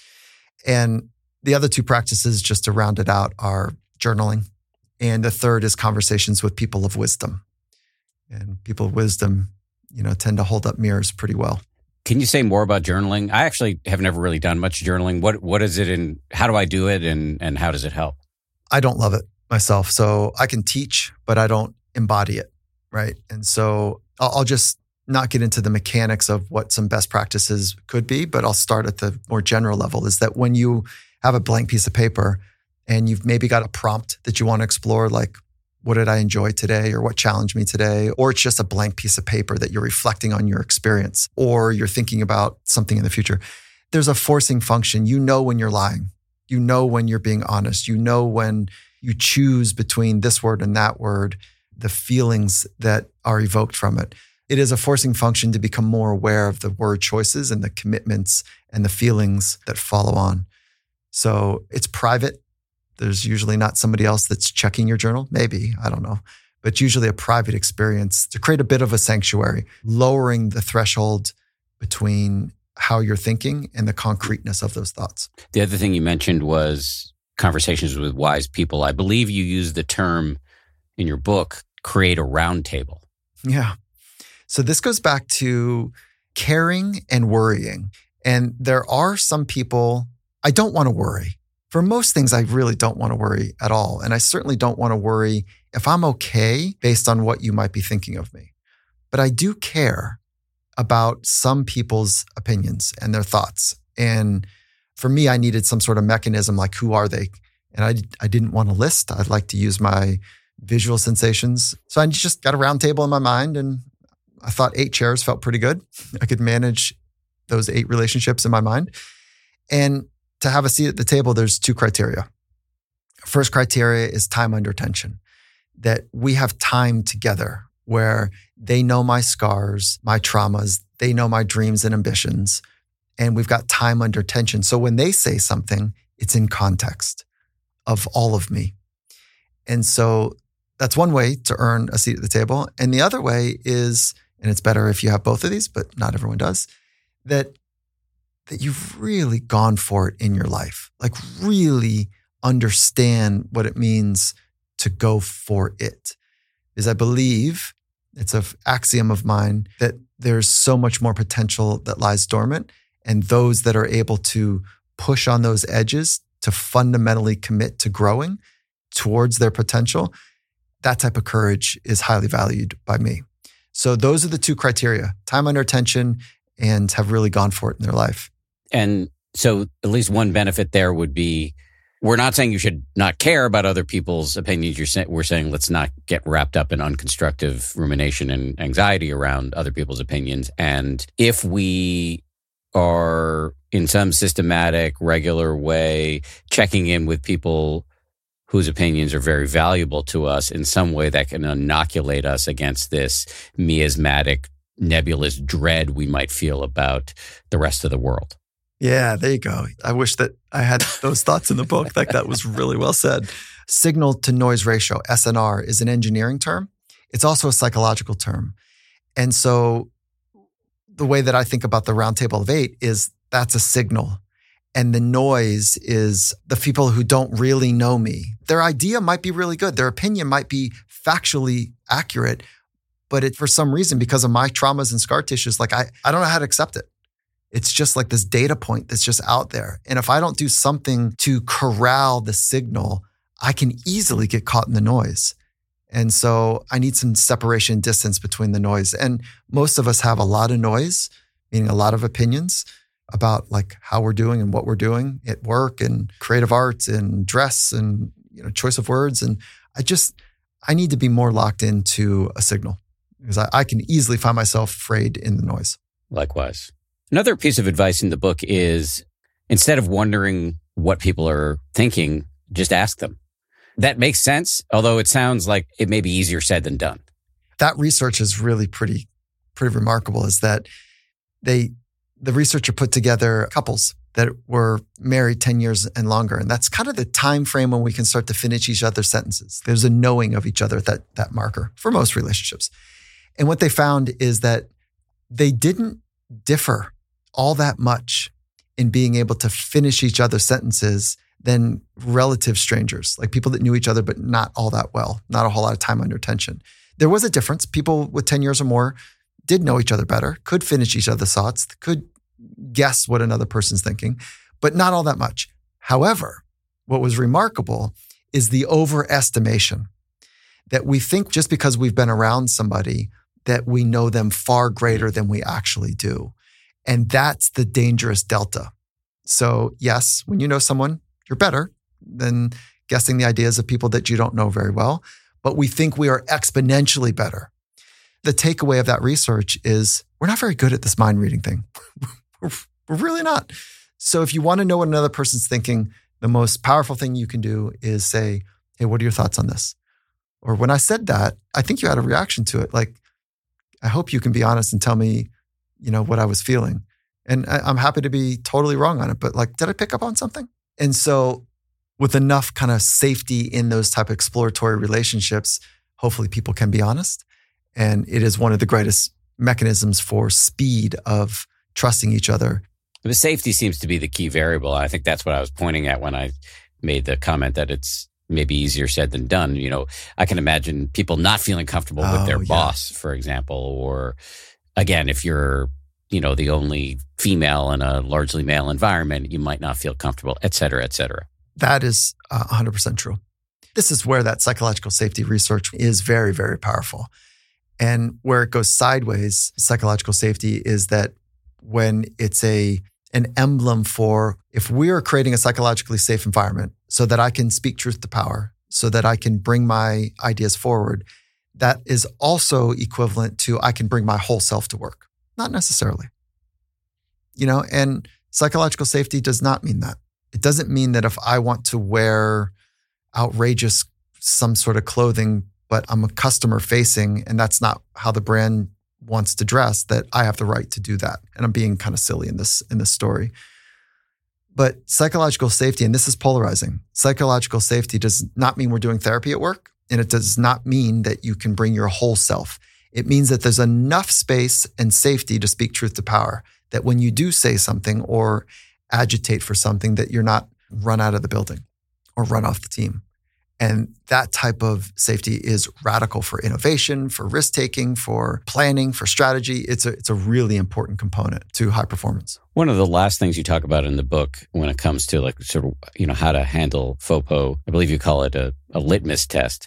Speaker 2: And the other two practices, just to round it out, are journaling. And the third is conversations with people of wisdom. And people of wisdom, tend to hold up mirrors pretty well.
Speaker 1: Can you say more about journaling? I actually have never really done much journaling. What is it and how do I do it and how does it help?
Speaker 2: I don't love it myself. So I can teach, but I don't embody it, right? And so I'll just not get into the mechanics of what some best practices could be, but I'll start at the more general level, is that when you have a blank piece of paper and you've maybe got a prompt that you want to explore, like, what did I enjoy today, or what challenged me today? Or it's just a blank piece of paper that you're reflecting on your experience, or you're thinking about something in the future. There's a forcing function. You know when you're lying. You know when you're being honest. You know when you choose between this word and that word, the feelings that are evoked from it. It is a forcing function to become more aware of the word choices and the commitments and the feelings that follow on. So it's private. There's usually not somebody else that's checking your journal. Maybe, I don't know. But it's usually a private experience to create a bit of a sanctuary, lowering the threshold between how you're thinking and the concreteness of those thoughts.
Speaker 1: The other thing you mentioned was conversations with wise people. I believe you use the term in your book, create a round table.
Speaker 2: Yeah. So this goes back to caring and worrying. And there are some people, I don't want to worry. For most things, I really don't want to worry at all. And I certainly don't want to worry if I'm okay based on what you might be thinking of me. But I do care about some people's opinions and their thoughts. And for me, I needed some sort of mechanism, like, who are they? And I didn't want a list. I'd like to use my visual sensations. So I just got a round table in my mind, and I thought 8 chairs felt pretty good. I could manage those 8 relationships in my mind. And to have a seat at the table, there's 2 criteria. First criteria is time under tension, that we have time together where they know my scars, my traumas, they know my dreams and ambitions, and we've got time under tension. So when they say something, it's in context of all of me. And so that's one way to earn a seat at the table. And the other way is, and it's better if you have both of these, but not everyone does, that you've really gone for it in your life, like really understand what it means to go for it. Because I believe, it's an axiom of mine, that there's so much more potential that lies dormant. And those that are able to push on those edges to fundamentally commit to growing towards their potential, that type of courage is highly valued by me. So those are the 2 criteria: time under tension and have really gone for it in their life.
Speaker 1: And so at least one benefit there would be, we're not saying you should not care about other people's opinions. We're saying let's not get wrapped up in unconstructive rumination and anxiety around other people's opinions. And if we are in some systematic, regular way checking in with people whose opinions are very valuable to us in some way that can inoculate us against this miasmatic, nebulous dread we might feel about the rest of the world.
Speaker 2: Yeah, there you go. I wish that I had those thoughts in the book. Like, that was really well said. Signal to noise ratio, SNR, is an engineering term. It's also a psychological term. And so the way that I think about the round table of 8 is that's a signal. And the noise is the people who don't really know me. Their idea might be really good. Their opinion might be factually accurate. But for some reason, because of my traumas and scar tissues, like I don't know how to accept it. It's just like this data point that's just out there. And if I don't do something to corral the signal, I can easily get caught in the noise. And so I need some separation distance between the noise. And most of us have a lot of noise, meaning a lot of opinions about like how we're doing and what we're doing at work and creative arts and dress and choice of words. And I need to be more locked into a signal. because I can easily find myself afraid in the noise.
Speaker 1: Likewise. Another piece of advice in the book is instead of wondering what people are thinking, just ask them. That makes sense, although it sounds like it may be easier said than done.
Speaker 2: That research is really pretty remarkable, is that the researcher put together couples that were married 10 years and longer. And that's kind of the time frame when we can start to finish each other's sentences. There's a knowing of each other at that marker for most relationships. And what they found is that they didn't differ all that much in being able to finish each other's sentences than relative strangers, like people that knew each other, but not all that well, not a whole lot of time under tension. There was a difference. People with 10 years or more did know each other better, could finish each other's thoughts, could guess what another person's thinking, but not all that much. However, what was remarkable is the overestimation that we think just because we've been around somebody that we know them far greater than we actually do. And that's the dangerous delta. So yes, when you know someone, you're better than guessing the ideas of people that you don't know very well, but we think we are exponentially better. The takeaway of that research is we're not very good at this mind reading thing. We're really not. So if you want to know what another person's thinking, the most powerful thing you can do is say, hey, what are your thoughts on this? Or when I said that, I think you had a reaction to it. Like, I hope you can be honest and tell me, what I was feeling. And I'm happy to be totally wrong on it, but like, did I pick up on something? And so with enough kind of safety in those type of exploratory relationships, hopefully people can be honest. And it is one of the greatest mechanisms for speed of trusting each other.
Speaker 1: The safety seems to be the key variable. I think that's what I was pointing at when I made the comment that it's maybe easier said than done. I can imagine people not feeling comfortable with their boss, for example, or again, if you're, the only female in a largely male environment, you might not feel comfortable, et cetera, et cetera.
Speaker 2: That is 100% true. This is where that psychological safety research is very, very powerful. And where it goes sideways, psychological safety is that when it's an emblem for if we are creating a psychologically safe environment so that I can speak truth to power, so that I can bring my ideas forward, that is also equivalent to I can bring my whole self to work. Not necessarily. And psychological safety does not mean that. It doesn't mean that if I want to wear outrageous some sort of clothing, but I'm a customer facing and that's not how the brand wants to dress, that I have the right to do that. And I'm being kind of silly in this story. But psychological safety, and this is polarizing, psychological safety does not mean we're doing therapy at work. And it does not mean that you can bring your whole self. It means that there's enough space and safety to speak truth to power, that when you do say something or agitate for something, that you're not run out of the building or run off the team. And that type of safety is radical for innovation, for risk-taking, for planning, for strategy. It's a really important component to high performance.
Speaker 1: One of the last things you talk about in the book when it comes to how to handle FOPO, I believe you call it a litmus test,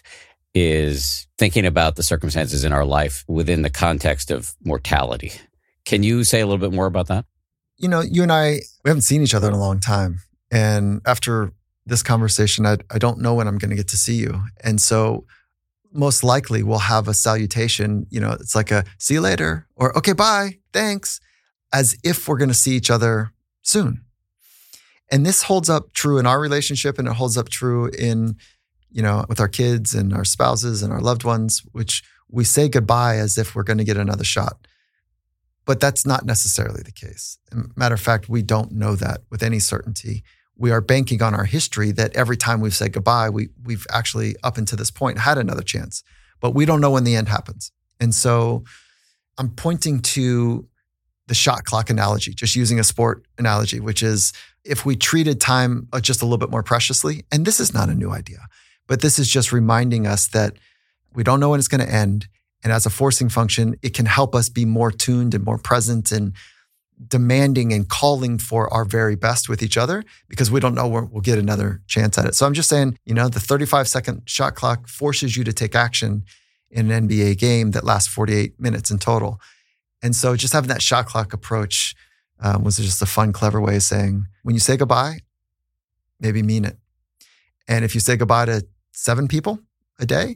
Speaker 1: is thinking about the circumstances in our life within the context of mortality. Can you say a little bit more about that?
Speaker 2: You and I, we haven't seen each other in a long time. And after this conversation, I don't know when I'm going to get to see you. And so most likely we'll have a salutation, it's like a see you later or okay, bye, thanks, as if we're going to see each other soon. And this holds up true in our relationship, and it holds up true in, with our kids and our spouses and our loved ones, which we say goodbye as if we're going to get another shot. But that's not necessarily the case. Matter of fact, we don't know that with any certainty. We are banking on our history that every time we've said goodbye, we've actually, up until this point, had another chance. But we don't know when the end happens. And so I'm pointing to the shot clock analogy, just using a sport analogy, which is if we treated time just a little bit more preciously, and this is not a new idea, but this is just reminding us that we don't know when it's going to end. And as a forcing function, it can help us be more tuned and more present and demanding and calling for our very best with each other, because we don't know when we'll get another chance at it. So I'm just saying, the 35-second shot clock forces you to take action in an NBA game that lasts 48 minutes in total. And so just having that shot clock approach was just a fun, clever way of saying, when you say goodbye, maybe mean it. And if you say goodbye to 7 people a day,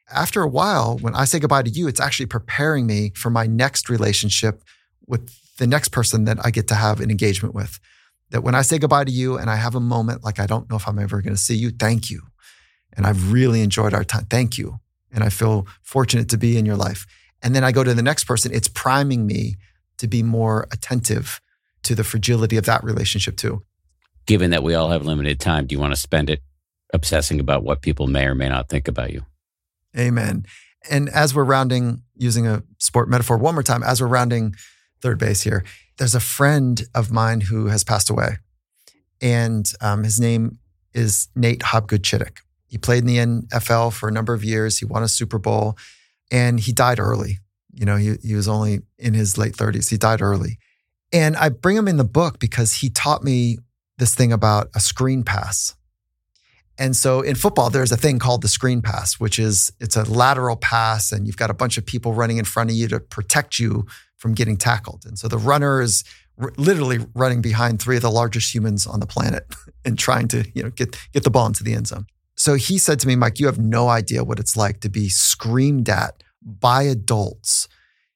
Speaker 2: after a while, when I say goodbye to you, it's actually preparing me for my next relationship with the next person that I get to have an engagement with. That when I say goodbye to you and I have a moment like I don't know if I'm ever going to see you, thank you. And I've really enjoyed our time. Thank you. And I feel fortunate to be in your life. And then I go to the next person. It's priming me to be more attentive to the fragility of that relationship too.
Speaker 1: Given that we all have limited time, do you want to spend it obsessing about what people may or may not think about you?
Speaker 2: Amen. And as we're rounding, using a sport metaphor one more time, as we're rounding third base here, there's a friend of mine who has passed away. And his name is Nate Hobgood-Chittick. He played in the NFL for a number of years. He won a Super Bowl and he died early. You know, he was only in his late 30s. He died early. And I bring him in the book because he taught me this thing about a screen pass. And so in football, there's a thing called the screen pass, which is it's a lateral pass and you've got a bunch of people running in front of you to protect you from getting tackled. And so the runner is literally running behind three of the largest humans on the planet and trying to, get the ball into the end zone. So he said to me, Mike, you have no idea what it's like to be screamed at by adults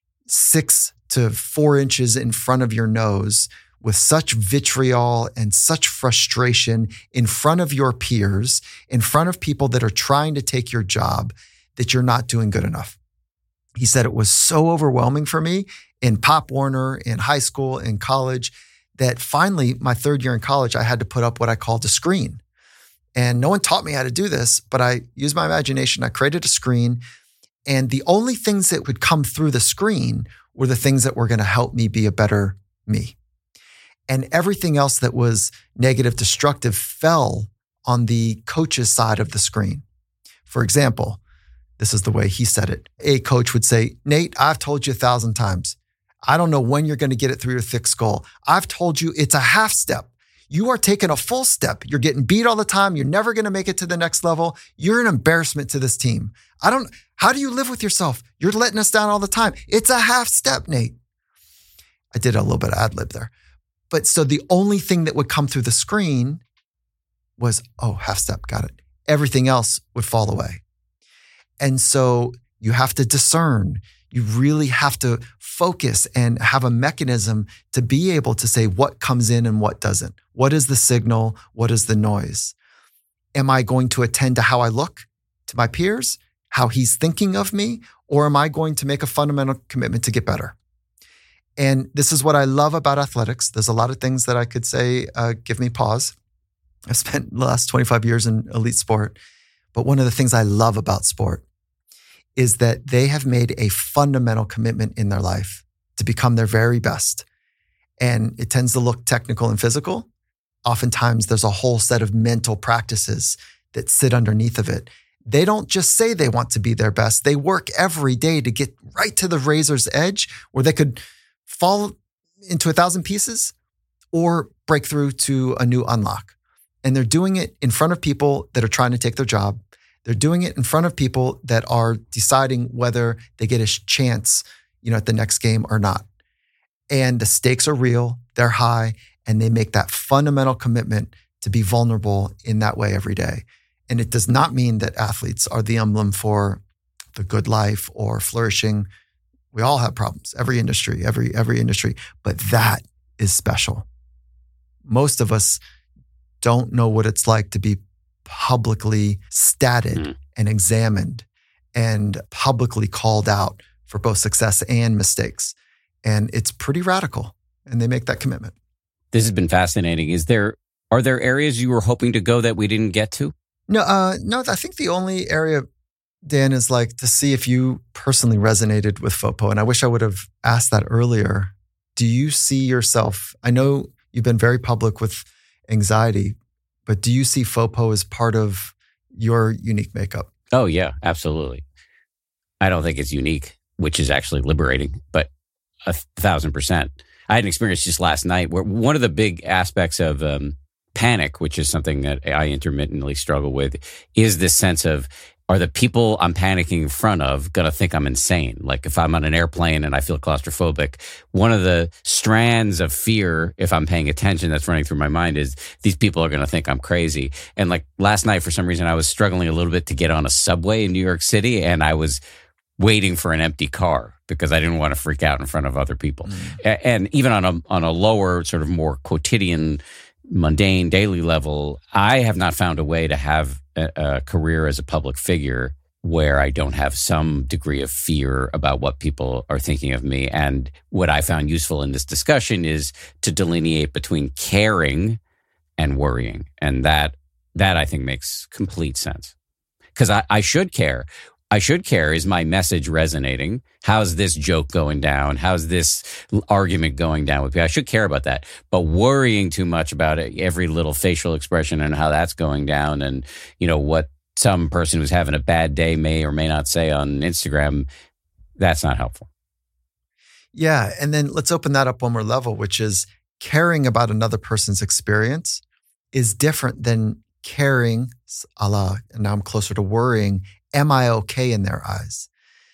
Speaker 2: 6 to 4 inches in front of your nose with such vitriol and such frustration in front of your peers, in front of people that are trying to take your job, that you're not doing good enough. He said it was so overwhelming for me in Pop Warner, in high school, in college, that finally, my third year in college, I had to put up what I called a screen. And no one taught me how to do this, but I used my imagination. I created a screen, and the only things that would come through the screen were the things that were going to help me be a better me. And everything else that was negative, destructive fell on the coach's side of the screen. For example, this is the way he said it. A coach would say, Nate, I've told you 1,000 times. I don't know when you're going to get it through your thick skull. I've told you it's a half step. You are taking a full step. You're getting beat all the time. You're never going to make it to the next level. You're an embarrassment to this team. How do you live with yourself? You're letting us down all the time. It's a half step, Nate. I did a little bit of ad lib there. But so the only thing that would come through the screen was, oh, half step, got it. Everything else would fall away. And so you have to discern. You really have to focus and have a mechanism to be able to say what comes in and what doesn't. What is the signal? What is the noise? Am I going to attend to how I look to my peers, how he's thinking of me, or am I going to make a fundamental commitment to get better? And this is what I love about athletics. There's a lot of things that I could say give me pause. I've spent the last 25 years in elite sport, but one of the things I love about sport is that they have made a fundamental commitment in their life to become their very best. And it tends to look technical and physical. Oftentimes, there's a whole set of mental practices that sit underneath of it. They don't just say they want to be their best. They work every day to get right to the razor's edge where they could fall into 1,000 pieces or break through to a new unlock. And they're doing it in front of people that are trying to take their job. They're doing it in front of people that are deciding whether they get a chance, at the next game or not. And the stakes are real, they're high, and they make that fundamental commitment to be vulnerable in that way every day. And it does not mean that athletes are the emblem for the good life or flourishing. We all have problems, every industry, every industry, but that is special. Most of us don't know what it's like to be publicly statted and examined and publicly called out for both success and mistakes. And it's pretty radical, and they make that commitment.
Speaker 1: This has been fascinating. Are there areas you were hoping to go that we didn't get to?
Speaker 2: No, I think the only area, Dan, is like to see if you personally resonated with FOPO. And I wish I would have asked that earlier. Do you see yourself, I know you've been very public with anxiety, but do you see FOPO as part of your unique makeup?
Speaker 1: Oh, yeah, absolutely. I don't think it's unique, which is actually liberating, but 1,000%. I had an experience just last night where one of the big aspects of panic, which is something that I intermittently struggle with, is this sense of, are the people I'm panicking in front of going to think I'm insane? Like if I'm on an airplane and I feel claustrophobic, one of the strands of fear, if I'm paying attention, that's running through my mind is these people are going to think I'm crazy. And like last night, for some reason, I was struggling a little bit to get on a subway in New York City, and I was waiting for an empty car because I didn't want to freak out in front of other people. And even on a lower, sort of more quotidian, mundane, daily level, I have not found a way to have a career as a public figure where I don't have some degree of fear about what people are thinking of me. And what I found useful in this discussion is to delineate between caring and worrying. And that I think makes complete sense. Because I should care. I should care. Is my message resonating? How's this joke going down? How's this argument going down with people? I should care about that. But worrying too much about it, every little facial expression and how that's going down, and what some person who's having a bad day may or may not say on Instagram, that's not helpful.
Speaker 2: Yeah. And then let's open that up one more level, which is caring about another person's experience is different than caring, and now I'm closer to worrying, am I okay in their eyes?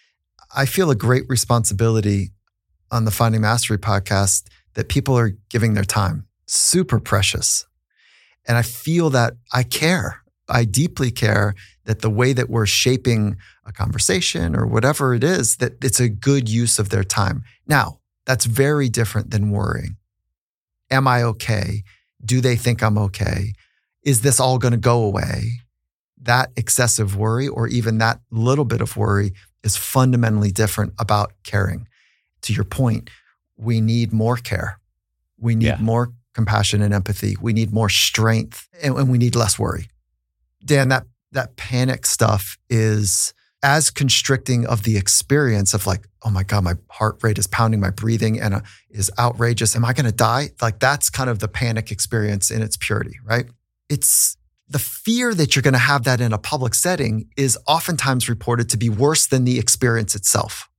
Speaker 2: I feel a great responsibility on the Finding Mastery podcast that people are giving their time, super precious. And I feel that I care. I deeply care that the way that we're shaping a conversation or whatever it is, that it's a good use of their time. Now, that's very different than worrying. Am I okay? Do they think I'm okay? Is this all going to go away? That excessive worry, or even that little bit of worry, is fundamentally different about caring. To your point, we need more care. We need more compassion and empathy. We need more strength, and we need less worry. Dan, that panic stuff is as constricting of the experience of like, oh my God, my heart rate is pounding, my breathing and is outrageous. Am I going to die? Like that's kind of the panic experience in its purity, right? It's the fear that you're going to have that in a public setting is oftentimes reported to be worse than the experience itself.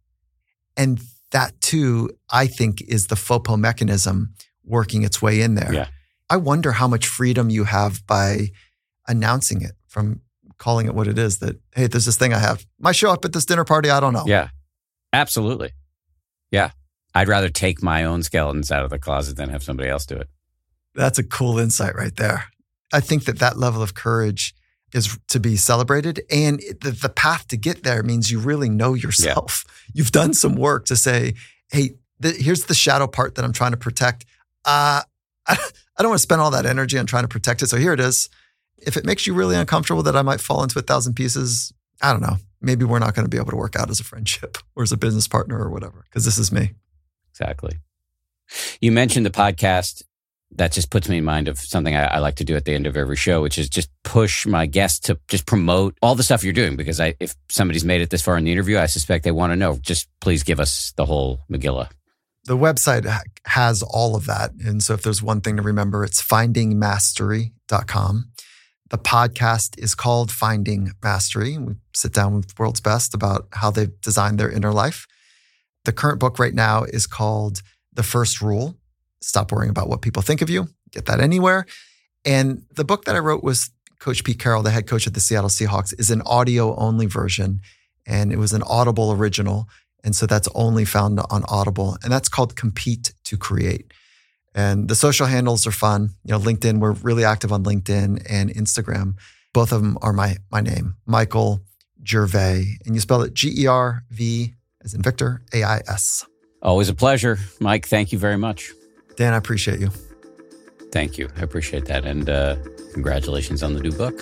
Speaker 2: And that too, I think, is the FOPO mechanism working its way in there.
Speaker 1: Yeah.
Speaker 2: I wonder how much freedom you have by announcing it, from calling it what it is, that, hey, there's this thing I have. Might show up at this dinner party, I don't know.
Speaker 1: Yeah, absolutely. Yeah. I'd rather take my own skeletons out of the closet than have somebody else do it.
Speaker 2: That's a cool insight right there. I think that level of courage is to be celebrated. And the path to get there means you really know yourself. Yeah. You've done some work to say, hey, here's the shadow part that I'm trying to protect. I don't want to spend all that energy on trying to protect it. So here it is. If it makes you really uncomfortable that I might fall into 1,000 pieces, I don't know. Maybe we're not going to be able to work out as a friendship or as a business partner or whatever, because this is me.
Speaker 1: Exactly. You mentioned the podcast. That just puts me in mind of something I like to do at the end of every show, which is just push my guests to just promote all the stuff you're doing. Because if somebody's made it this far in the interview, I suspect they want to know. Just please give us the whole Megillah. The
Speaker 2: website has all of that. And so if there's one thing to remember, it's findingmastery.com. The podcast is called Finding Mastery. We sit down with world's best about how they've designed their inner life. The current book right now is called The First Rule. Stop worrying about what people think of you. Get that anywhere. And the book that I wrote was Coach Pete Carroll, the head coach of the Seattle Seahawks, is an audio-only version. And it was an Audible original. And so that's only found on Audible. And that's called Compete to Create. And the social handles are fun. LinkedIn, we're really active on LinkedIn and Instagram. Both of them are my name, Michael Gervais. And you spell it Gerv as in Victor, AIS.
Speaker 1: Always a pleasure. Mike, thank you very much.
Speaker 2: Dan, I appreciate you.
Speaker 1: Thank you. I appreciate that. And congratulations on the new book.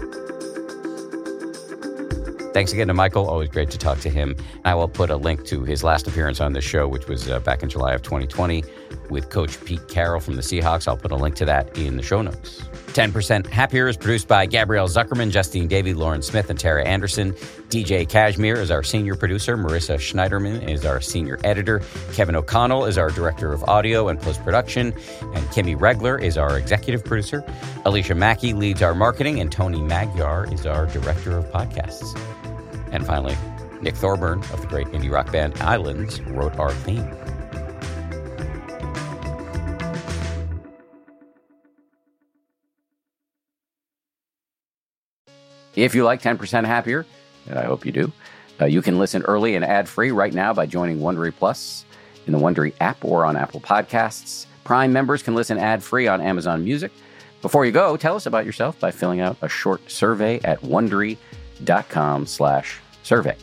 Speaker 1: Thanks again to Michael. Always great to talk to him. I will put a link to his last appearance on this show, which was back in July of 2020 with Coach Pete Carroll from the Seahawks. I'll put a link to that in the show notes. 10% Happier is produced by Gabrielle Zuckerman, Justine Davey, Lauren Smith, and Tara Anderson. DJ Kashmir is our senior producer. Marissa Schneiderman is our senior editor. Kevin O'Connell is our director of audio and post-production. And Kimmy Regler is our executive producer. Alicia Mackey leads our marketing. And Tony Magyar is our director of podcasts. And finally, Nick Thorburn of the great indie rock band Islands wrote our theme. If you like 10% Happier, and I hope you do, you can listen early and ad-free right now by joining Wondery Plus in the Wondery app or on Apple Podcasts. Prime members can listen ad-free on Amazon Music. Before you go, tell us about yourself by filling out a short survey at Wondery.com/survey.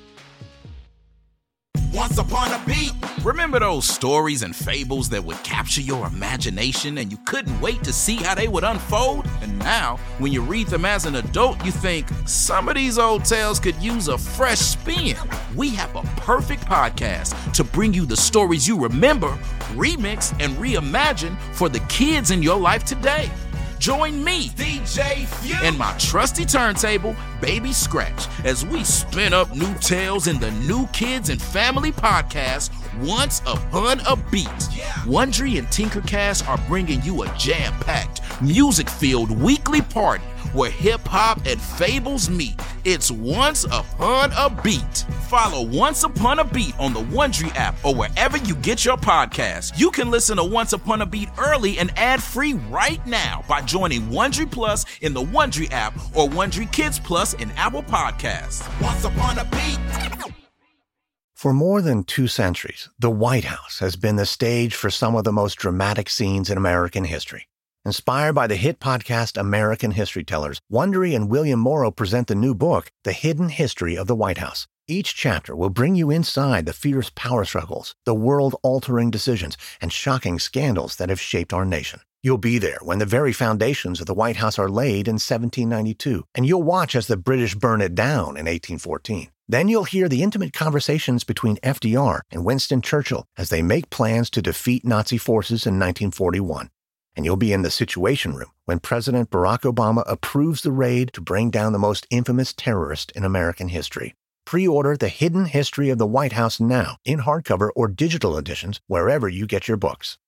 Speaker 4: Once upon a beat. Remember those stories and fables that would capture your imagination and you couldn't wait to see how they would unfold? And now, when you read them as an adult, you think, some of these old tales could use a fresh spin. We have a perfect podcast to bring you the stories you remember, remix, and reimagine for the kids in your life today. Join me, DJ Few, and my trusty turntable, Baby Scratch, as we spin up new tales in the New Kids and Family podcast, Once Upon a Beat. Wondery and Tinkercast are bringing you a jam-packed, music-filled weekly party where hip-hop and fables meet. It's Once Upon a Beat. Follow Once Upon a Beat on the Wondery app or wherever you get your podcasts. You can listen to Once Upon a Beat early and ad-free right now by joining Wondery Plus in the Wondery app or Wondery Kids Plus in Apple Podcasts. Once Upon a Beat.
Speaker 5: For more than 2 centuries, the White House has been the stage for some of the most dramatic scenes in American history. Inspired by the hit podcast American History Tellers, Wondery and William Morrow present the new book, The Hidden History of the White House. Each chapter will bring you inside the fierce power struggles, the world-altering decisions, and shocking scandals that have shaped our nation. You'll be there when the very foundations of the White House are laid in 1792, and you'll watch as the British burn it down in 1814. Then you'll hear the intimate conversations between FDR and Winston Churchill as they make plans to defeat Nazi forces in 1941. And you'll be in the Situation Room when President Barack Obama approves the raid to bring down the most infamous terrorist in American history. Pre-order The Hidden History of the White House now in hardcover or digital editions wherever you get your books.